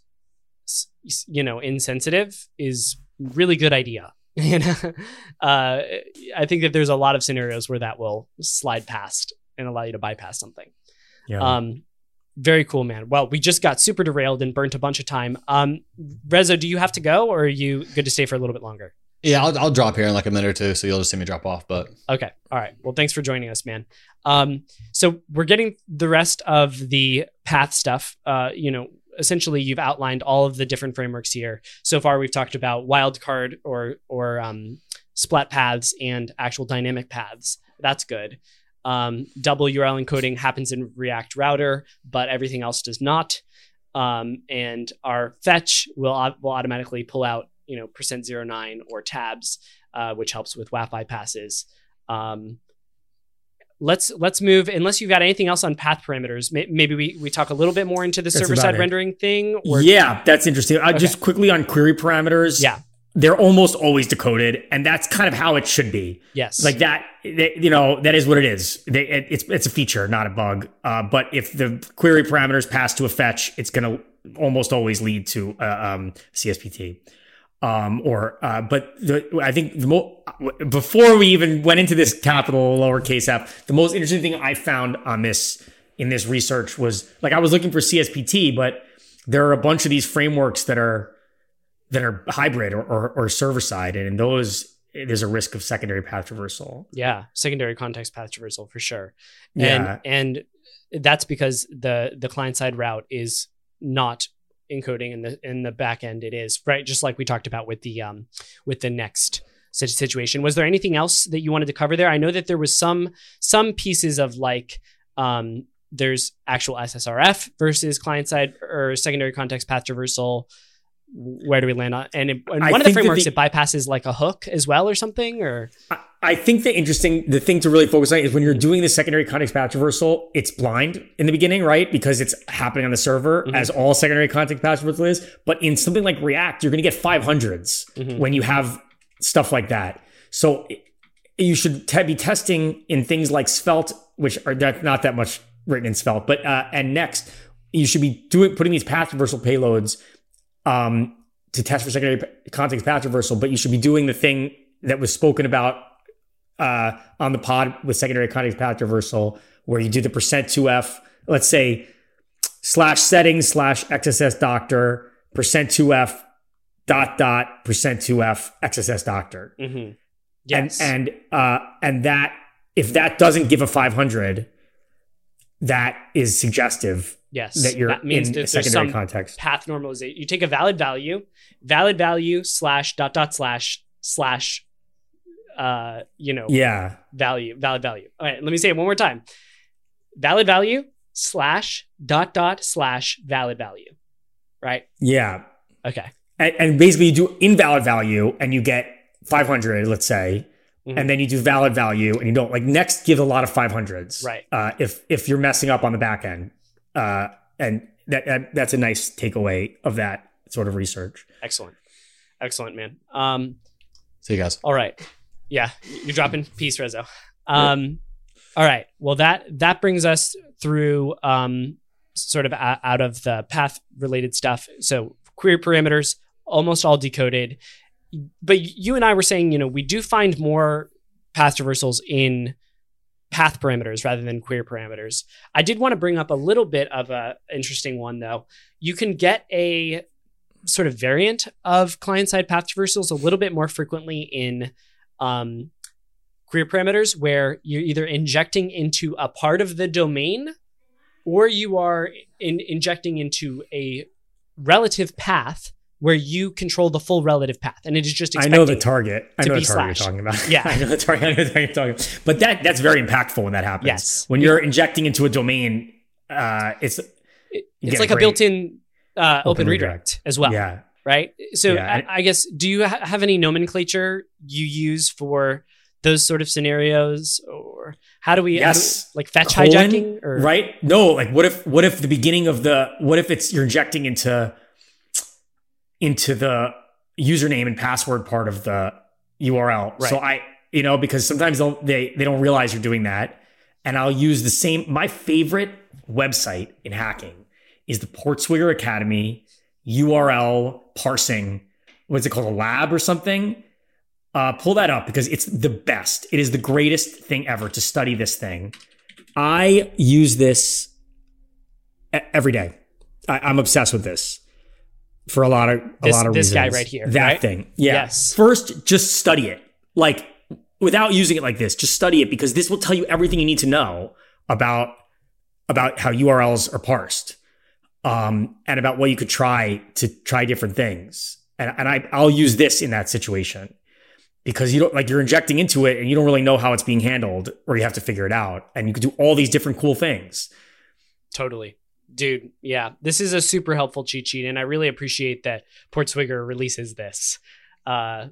insensitive is really good idea. I think that there's a lot of scenarios where that will slide past and allow you to bypass something. Yeah. Very cool, man. Well, we just got super derailed and burnt a bunch of time. Rezo, do you have to go or are you good to stay for a little bit longer? Yeah, I'll drop here in like a minute or two, so you'll just see me drop off. But okay, all right. Well, thanks for joining us, man. So we're getting the rest of the path stuff. Essentially, you've outlined all of the different frameworks here. So far, we've talked about wildcard or splat paths and actual dynamic paths. That's good. Double URL encoding happens in React Router, but everything else does not. And our fetch will automatically pull out %09 or tabs, which helps with WAF bypasses. Let's move, unless you've got anything else on path parameters, maybe we talk a little bit more into the server-side rendering thing. Yeah, that's interesting. Just quickly on query parameters. Yeah. They're almost always decoded, and that's kind of how it should be. Yes. Like that, that is what it is. It's a feature, not a bug. But if the query parameters pass to a fetch, it's going to almost always lead to CSPT. I think before we even went into this capital lowercase f, the most interesting thing I found on this in this research was like I was looking for CSPT, but there are a bunch of these frameworks that are hybrid or server side, and in those there's a risk of secondary path traversal. Yeah, secondary context path traversal for sure. Yeah. And that's because the client side route is not encoding in the back end. It is, right, just like we talked about with the next situation. Was there anything else that you wanted to cover there? I know that there was some pieces of like there's actual SSRF versus client side or secondary context path traversal. Where do we land on? And one of the frameworks, it bypasses like a hook as well or something, or I think the thing to really focus on is when you're doing the secondary context path traversal, it's blind in the beginning, right? Because it's happening on the server, as all secondary context path traversal is. But in something like React, you're going to get 500s when you have stuff like that. So you should be testing in things like Svelte, which are not that much written in Svelte, but and Next, you should be putting these path traversal payloads to test for secondary context path traversal, but you should be doing the thing that was spoken about on the pod with secondary context path traversal, where you do the %2f. Let's say /settings/XSS doctor %2f %2f XSS doctor. Mm-hmm. Yes. And that, if that doesn't give a 500, that is suggestive. Yes. That you're that means in that a secondary there's some context. path normalization. You take a valid value / Yeah. valid value. All right, let me say it one more time. Valid value / valid value. Right? Yeah. Okay. And basically you do invalid value and you get 500, let's say, and then you do valid value and you don't, like, next give a lot of 500s. Right. If you're messing up on the back end. And that's a nice takeaway of that sort of research. Excellent, man. See you guys. All right. Yeah, you're dropping. Peace, Rezo. All right. Well, that brings us through sort of out of the path related stuff. So query parameters, almost all decoded. But you and I were saying, we do find more path traversals in path parameters rather than query parameters. I did want to bring up a little bit of a interesting one, though. You can get a sort of variant of client-side path traversals a little bit more frequently in query parameters, where you're either injecting into a part of the domain or you are injecting into a relative path where you control the full relative path, and it is just expecting. I know the target. I know the target slash. you're talking about. Yeah, I know the target you're talking about. But that's very impactful when that happens. Yes, when you're injecting into a domain, it's like a built-in open redirect as well. Yeah. Right. So Yeah. I guess, do you have any nomenclature you use for those sort of scenarios, or how do we, like fetch hijacking? Or? Right? No. Like, what if the beginning of what if it's you're injecting into the username and password part of the URL. Right. So because sometimes they don't realize you're doing that. And I'll use the same. My favorite website in hacking is the Portswigger Academy URL parsing. What's it called? A lab or something? Pull that up because it's the best. It is the greatest thing ever to study this thing. I use this every day. I'm obsessed with this. For a lot of reasons. This guy right here. That right? thing. Yeah. Yes. First, just study it. Like, without using it like this, just study it, because this will tell you everything you need to know about how URLs are parsed, and about what you could try different things. And I'll use this in that situation, because you're injecting into it and you don't really know how it's being handled, or you have to figure it out. And you can do all these different cool things. Totally. Dude, yeah, this is a super helpful cheat sheet, and I really appreciate that Portswigger releases this. Yeah.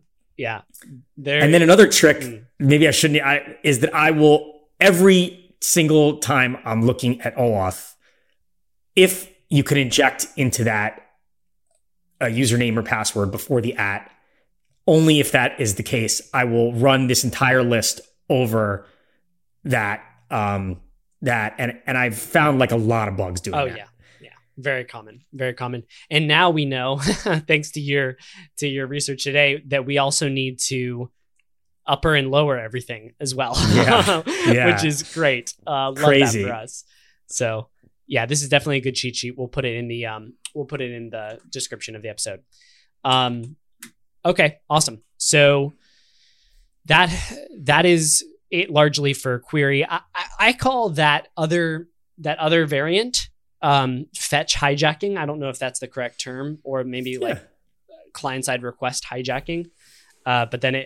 And then another trick, maybe I shouldn't, is that I will, every single time I'm looking at OAuth, if you can inject into that a username or password before the @ only if that is the case, I will run this entire list over that. And I've found like a lot of bugs doing that. Oh yeah. Very common. And now we know, thanks to your research today, that we also need to upper and lower everything as well. Yeah. Which is great. Love Crazy. that for us. So yeah, this is definitely a good cheat sheet. We'll put it in the description of the episode. Okay, awesome. So that is it largely for query. I call that other variant fetch hijacking. I don't know if that's the correct term, or maybe like client-side request hijacking. But then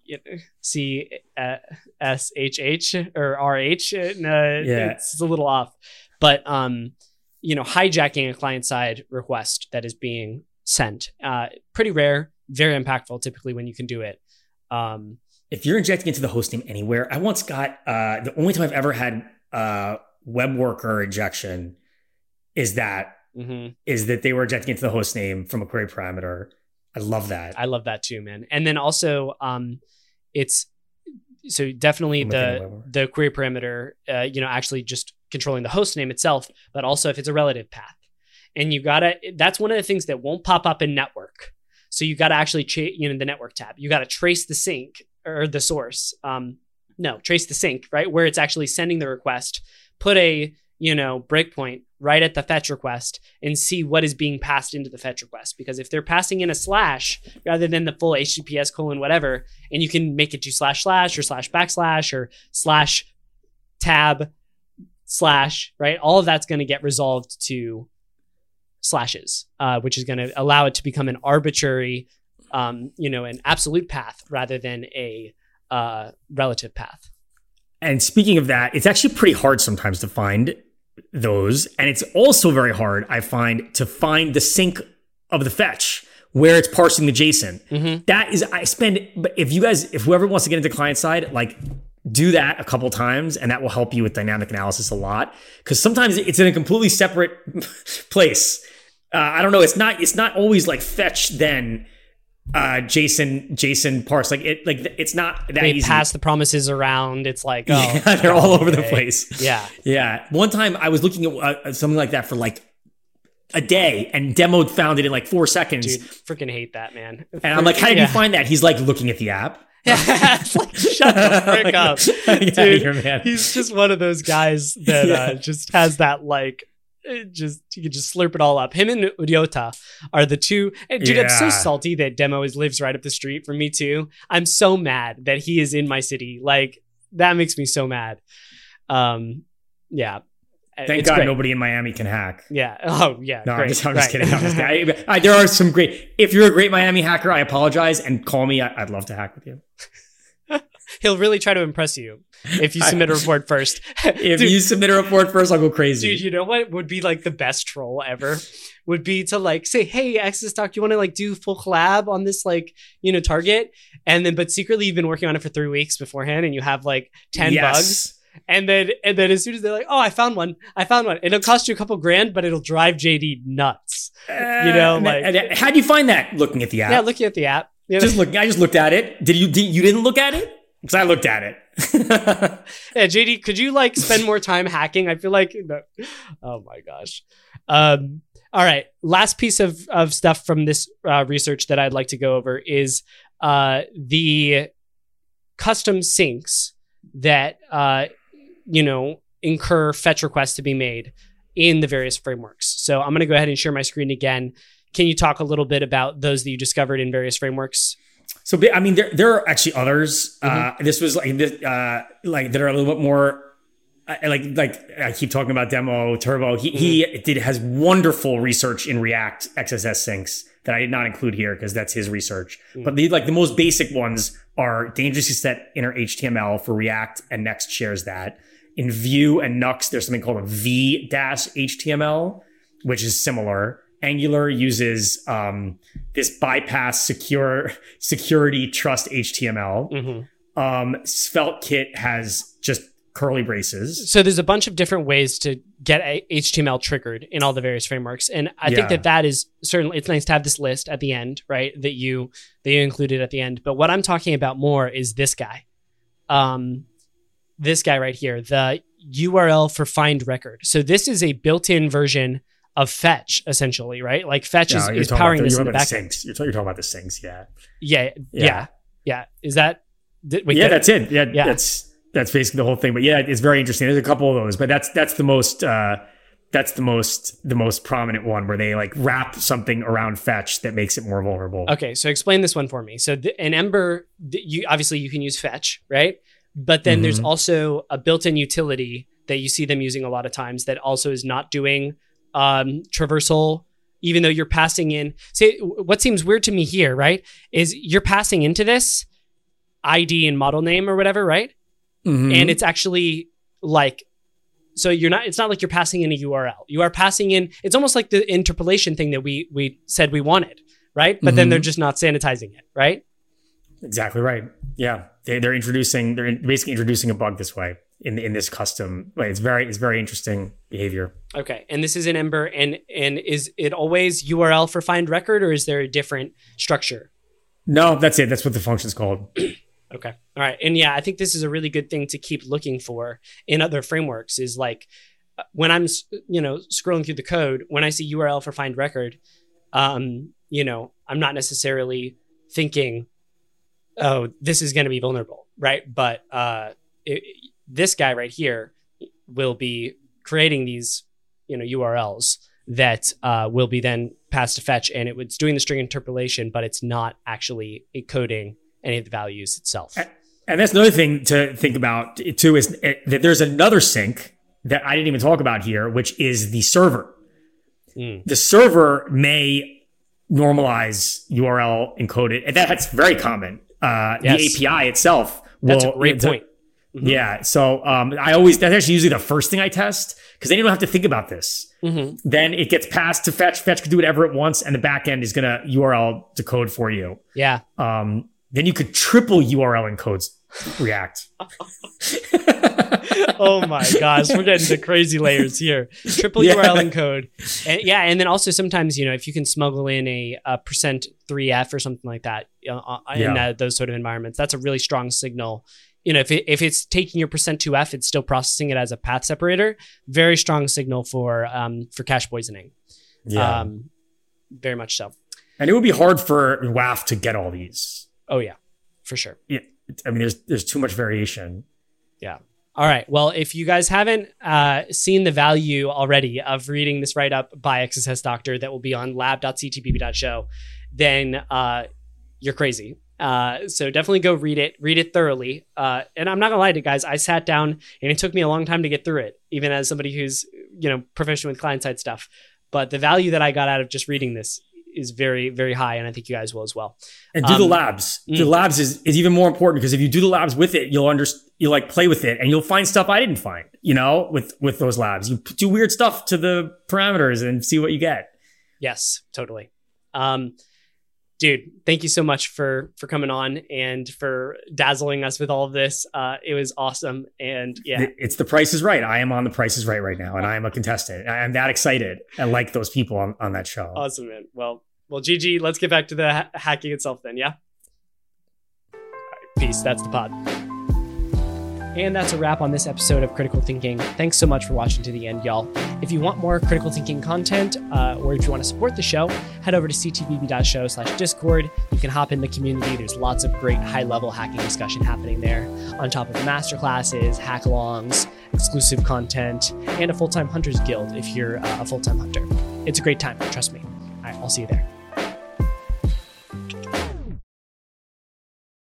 CSHH or RH, it's a little off. But hijacking a client-side request that is being sent, pretty rare, very impactful typically when you can do it. If you're injecting into the hostname anywhere, I once got the only time I've ever had web worker injection is that they were injecting into the hostname from a query parameter. I love that. I love that too, man. And then also, it's so definitely the query parameter, actually just controlling the hostname itself, but also if it's a relative path, and that's one of the things that won't pop up in network. So you got to actually, the network tab, you got to trace the sink or the source. Trace the sink, right? Where it's actually sending the request, put a, breakpoint, right at the fetch request and see what is being passed into the fetch request. Because if they're passing in a slash rather than the full HTTPS colon whatever, and you can make it to // or // or /tab/ right? All of that's going to get resolved to slashes, which is going to allow it to become an arbitrary, an absolute path rather than a relative path. And speaking of that, it's actually pretty hard sometimes to find those. And it's also very hard, I find, to find the sync of the fetch where it's parsing the JSON. Mm-hmm. That is, but if whoever wants to get into client side, like, do that a couple times, and that will help you with dynamic analysis a lot. Because sometimes it's in a completely separate place. I don't know. It's not always like fetch then JSON parse. It's not that they easy. pass the promises around. It's like, oh, yeah, they're all over the place. Yeah. One time I was looking at something like that for like a day, and Demo found it in like 4 seconds. Dude, freaking hate that, man. And I'm like, how did you find that? He's like looking at the app. Yeah, it's like, shut the frick up. Dude, here, man. He's just one of those guys that just has that like, you can just slurp it all up. Him and Ryota are the two. And dude, I'm so salty that Demo lives right up the street from me too. I'm so mad that he is in my city. Like, that makes me so mad. Yeah. Thank God nobody in Miami can hack. Yeah. Oh, yeah. No, great. I'm just kidding. There are some great. If you're a great Miami hacker, I apologize, and call me. I'd love to hack with you. He'll really try to impress you if you submit a report first. If you submit a report first, I'll go crazy. Dude, you know what would be like the best troll ever? Would be to like say, hey, XSSDoc, you want to like do full collab on this like, target? And then, but secretly you've been working on it for 3 weeks beforehand and you have like 10 bugs. And then as soon as they're like, oh, I found one. It'll cost you a couple grand, but it'll drive JD nuts. How'd you find that? Looking at the app. Yeah, looking at the app. I just looked at it. You didn't look at it? Because I looked at it. Yeah, JD, could you like spend more time hacking? I feel like, no. Oh my gosh. All right. Last piece of stuff from this research that I'd like to go over is the custom syncs that, incur fetch requests to be made in the various frameworks. So I'm going to go ahead and share my screen again. Can you talk a little bit about those that you discovered in various frameworks? So, I mean, there are actually others. Mm-hmm. This was like that are a little bit more like I keep talking about Demo Turbo. He has wonderful research in React XSS syncs that I did not include here because that's his research. Mm-hmm. But the most basic ones are dangerously set inner HTML for React, and Next shares that. In Vue and Nux, there's something called a v-HTML, which is similar. Angular uses this bypass security trust HTML. Mm-hmm. SvelteKit has just curly braces. So there's a bunch of different ways to get HTML triggered in all the various frameworks. And I think that is certainly, it's nice to have this list at the end, right? That you included at the end. But what I'm talking about more is this guy. This guy right here, the URL for find record. So this is a built-in version of fetch, essentially, right? Like fetch is powering this in the backend. You're talking about the syncs, yeah. Yeah. Is that? That's it. Yeah. That's basically the whole thing. But yeah, it's very interesting. There's a couple of those, but that's the most prominent one where they like wrap something around fetch that makes it more vulnerable. Okay, so explain this one for me. So in Ember, you can use fetch, right? But then there's also a built-in utility that you see them using a lot of times that also is not doing traversal, even though you're passing in. See, what seems weird to me here, right, is you're passing into this ID and model name or whatever, right? Mm-hmm. And it's actually like, so it's not like you're passing in a URL. You are passing in, it's almost like the interpolation thing that we said we wanted, right? But then they're just not sanitizing it, right? Exactly right. Yeah. They're basically introducing a bug this way in this custom way. It's very interesting behavior. Okay. And this is in Ember, and is it always URL for find record, or is there a different structure? No, that's it. That's what the function's called. Okay. All right. And yeah, I think this is a really good thing to keep looking for in other frameworks is like when I'm, scrolling through the code, when I see URL for find record, I'm not necessarily thinking, oh, this is going to be vulnerable, right? But this guy right here will be creating these, URLs that will be then passed to fetch, and it's doing the string interpolation, but it's not actually encoding any of the values itself. And that's another thing to think about too, is that there's another sink that I didn't even talk about here, which is the server. The server may normalize URL encoded, and that's very common. Yes. The API itself That's a great point. Mm-hmm. Yeah. So that's actually usually the first thing I test, because then you don't have to think about this. Mm-hmm. Then it gets passed to Fetch. Fetch can do whatever it wants, and the backend is going to URL decode for you. Yeah. Then you could triple URL encodes React. Oh my gosh, we're getting to crazy layers here. Triple URL encode. And then also sometimes, if you can smuggle in a %3F or something like that in those sort of environments, that's a really strong signal. If it's taking your %2F, it's still processing it as a path separator. Very strong signal for cache poisoning. Yeah. Very much so. And it would be hard for WAF to get all these. Oh yeah, for sure. Yeah. I mean, there's too much variation. Yeah. All right. Well, if you guys haven't seen the value already of reading this write-up by XSS Doctor that will be on lab.ctbb.show, then you're crazy. So definitely go read it thoroughly. And I'm not gonna lie to you guys, I sat down and it took me a long time to get through it, even as somebody who's, proficient with client-side stuff. But the value that I got out of just reading this is very, very high, and I think you guys will as well. And do the labs. The labs is even more important, because if you do the labs with it, you'll play with it, and you'll find stuff I didn't find. With those labs, you do weird stuff to the parameters and see what you get. Yes, totally. Dude, thank you so much for coming on and for dazzling us with all of this. It was awesome, and yeah, it's The Price is Right. I am on The Price is Right now, and I am a contestant. I'm that excited. I like those people on that show. Awesome, man. Well, GG. Let's get back to the hacking itself then. Yeah. All right, peace. That's the pod. And that's a wrap on this episode of Critical Thinking. Thanks so much for watching to the end, y'all. If you want more Critical Thinking content, or if you want to support the show, head over to ctbb.show/Discord. You can hop in the community. There's lots of great high-level hacking discussion happening there, on top of masterclasses, hackalongs, exclusive content, and a full-time Hunters Guild if you're a full-time hunter. It's a great time, trust me. All right, I'll see you there.